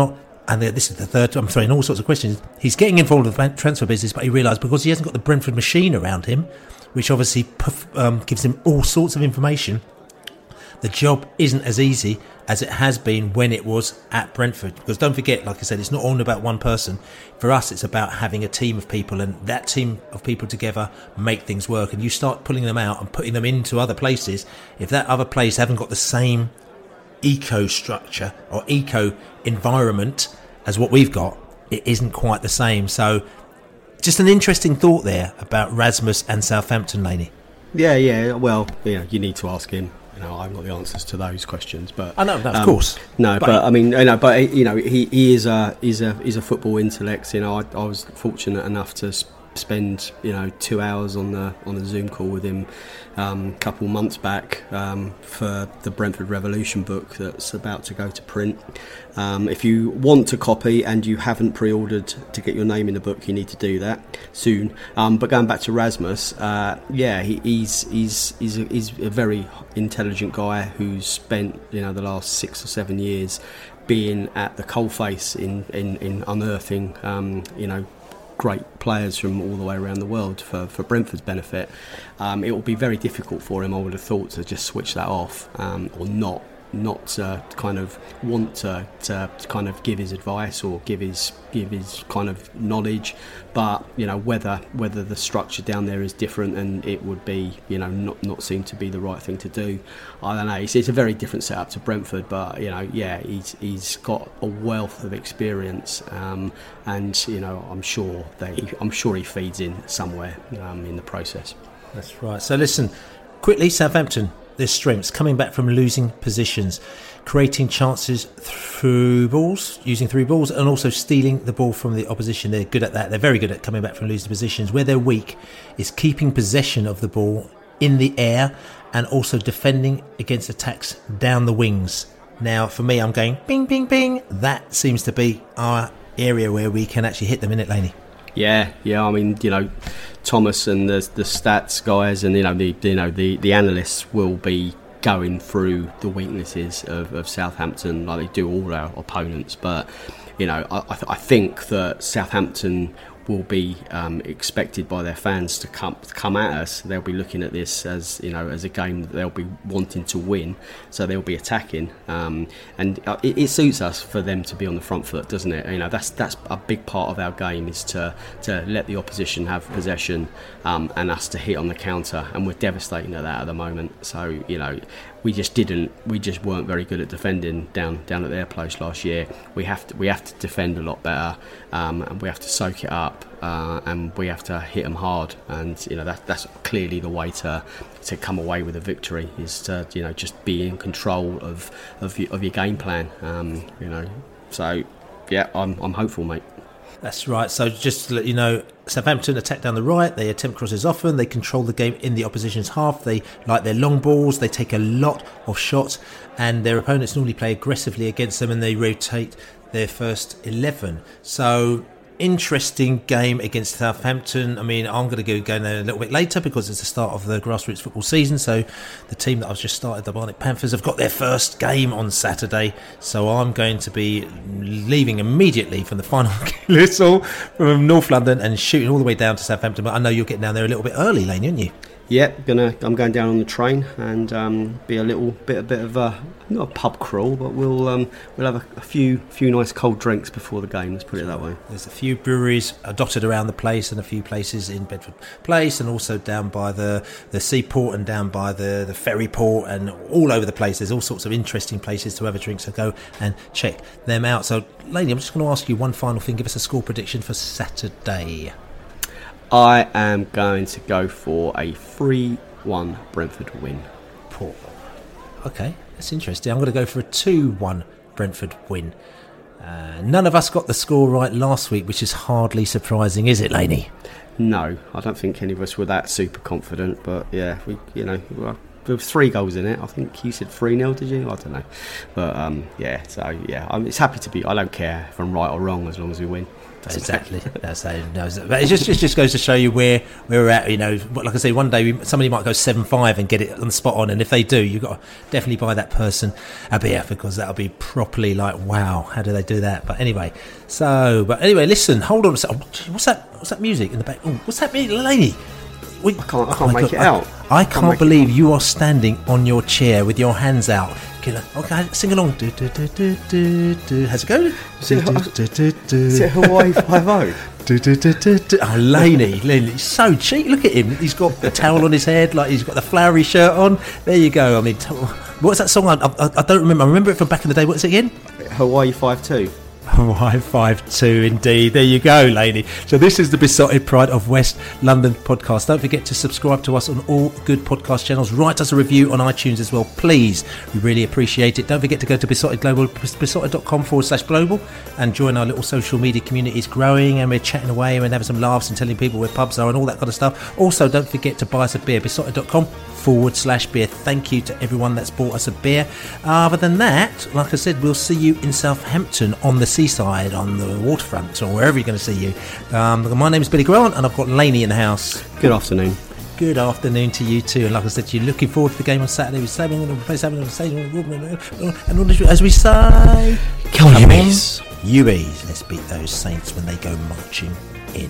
and this is the third, I'm throwing all sorts of questions, he's getting involved with the transfer business, but he realised because he hasn't got the Brentford machine around him, which obviously gives him all sorts of information, the job isn't as easy as it has been when it was at Brentford. Because don't forget, like I said, it's not only about one person. For us, it's about having a team of people, and that team of people together make things work. And you start pulling them out and putting them into other places. If that other place haven't got the same eco structure or eco environment as what we've got, it isn't quite the same. So just an interesting thought there about Rasmus and Southampton, Laney. Yeah. Well, you need to ask him. I haven't got the answers to those questions, but I know, of course. No, but I mean, he is a football intellect. I was fortunate enough to spend 2 hours on the Zoom call with him a couple months back for the Brentford Revolution book that's about to go to print. If you want to copy and you haven't pre-ordered to get your name in the book, you need to do that soon. But going back to Rasmus, he's a very intelligent guy who's spent the last 6 or 7 years being at the coalface in unearthing great players from all the way around the world for Brentford's benefit. It will be very difficult for him, I would have thought, to just switch that off or not kind of want to kind of give his advice or give his kind of knowledge, but whether the structure down there is different and it would be not seem to be the right thing to do, I don't know. It's a very different setup to Brentford, but he's got a wealth of experience, and I'm sure he feeds in somewhere in the process. That's right. So listen, quickly, Southampton, their strengths, coming back from losing positions, creating chances through balls, using through balls, and also stealing the ball from the opposition. They're good at that. They're very good at coming back from losing positions. Where they're weak is keeping possession of the ball in the air and also defending against attacks down the wings. Now, for me, I'm going bing, bing, bing. That seems to be our area where we can actually hit them, in it, Laney. Yeah. I mean, Thomas and the stats guys and the analysts will be going through the weaknesses of Southampton like they do all our opponents. But I think that Southampton will be expected by their fans to come at us. They'll be looking at this as as a game that they'll be wanting to win, so they'll be attacking, and it suits us for them to be on the front foot, doesn't it? That's a big part of our game, is to let the opposition have possession and us to hit on the counter, and we're devastating at that at the moment. So we just weren't very good at defending down at their place last year. We have to defend a lot better, and we have to soak it up, and we have to hit them hard. And that's clearly the way to come away with a victory, is to just be in control of your game plan. So yeah, I'm hopeful, mate. That's right. So just to let you know, Southampton attack down the right. They attempt crosses often. They control the game in the opposition's half. They like their long balls. They take a lot of shots, and their opponents normally play aggressively against them, and they rotate their first 11. So interesting game against Southampton. I mean, I'm going to go there a little bit later because it's the start of the grassroots football season. So the team that I've just started, the Barnet Panthers, have got their first game on Saturday. So I'm going to be leaving immediately from the final whistle from North London and shooting all the way down to Southampton. But I know you're getting down there a little bit early, Lane, aren't you? Yeah, I'm going down on the train and be a little bit of a, not a pub crawl, but we'll have a few nice cold drinks before the game. Let's put it that way. There's a few breweries dotted around the place, and a few places in Bedford Place, and also down by the seaport and down by the ferry port, and all over the place. There's all sorts of interesting places to have a drink, so go and check them out. So, Lady, I'm just going to ask you one final thing. Give us a score prediction for Saturday. I am going to go for a 3-1 Brentford win. Poor. Okay, that's interesting. I'm going to go for a 2-1 Brentford win. None of us got the score right last week, which is hardly surprising, is it, Laney? No, I don't think any of us were that super confident. But yeah, there were 3 goals in it. I think you said 3-0, did you? I don't know. But it's happy to be. I don't care if I'm right or wrong as long as we win. Exactly. That's how it knows. But it just goes to show you where we're at. You know, like I say, one day somebody might go 7.5 and get it on the spot on, and if they do, you've got to definitely buy that person a beer, because that'll be properly like, wow, how do they do that? But anyway, listen, hold on a second. What's that music in the back? Oh, what's that music, lady? I can't make it out. I can't believe you are standing on your chair with your hands out. Okay, sing along. How's it going? Is it Hawaii 5-0? Oh, Laney, so cheap. Look at him. He's got a towel on his head, like he's got the flowery shirt on. There you go. I mean, what's that song? I don't remember. I remember it from back in the day. What's it again? Hawaii 5-2. Hawaii 5-2, indeed. There you go, lady. So this is the Besotted Pride of West London podcast. Don't forget to subscribe to us on all good podcast channels. Write us a review on iTunes as well, please. We really appreciate it. Don't forget to go to Besotted Global, besotted.com/global, and join our little social media community. It's growing, and we're chatting away and having some laughs and telling people where pubs are and all that kind of stuff. Also, don't forget to buy us a beer, besotted.com/beer. Thank you to everyone that's bought us a beer. Other than that, like I said, we'll see you in Southampton on the seaside, on the waterfront, or wherever you're going to see you. My name is Billy Grant, and I've got Laney in the house. Good afternoon. Good afternoon to you too. And like I said, you're looking forward to the game on Saturday. We're saving and as we say, come on, you bees. Let's beat those Saints when they go marching in.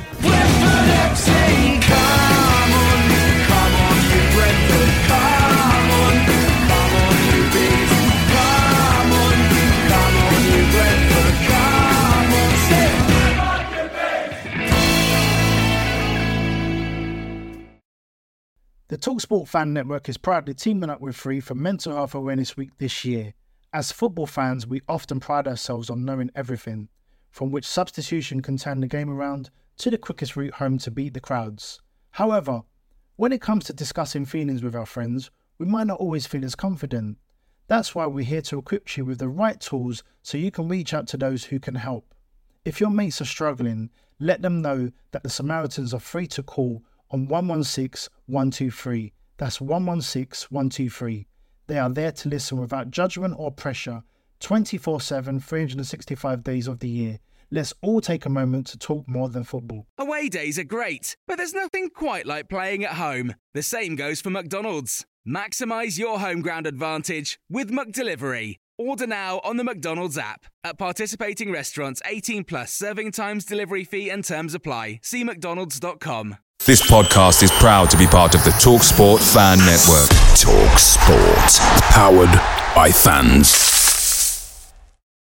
The TalkSport Fan Network is proudly teaming up with Free for Mental Health Awareness Week this year. As football fans, we often pride ourselves on knowing everything, from which substitution can turn the game around to the quickest route home to beat the crowds. However, when it comes to discussing feelings with our friends, we might not always feel as confident. That's why we're here to equip you with the right tools so you can reach out to those who can help. If your mates are struggling, let them know that the Samaritans are free to call on 116 123. That's 116 123. They are there to listen without judgment or pressure, 24/7, 365 days of the year. Let's all take a moment to talk more than football. Away days are great, but there's nothing quite like playing at home. The same goes for McDonald's. Maximise your home ground advantage with McDelivery. Order now on the McDonald's app. At participating restaurants, 18 plus, serving times, delivery fee and terms apply. See mcdonalds.com. This podcast is proud to be part of the TalkSport Fan Network. TalkSport. Powered by fans.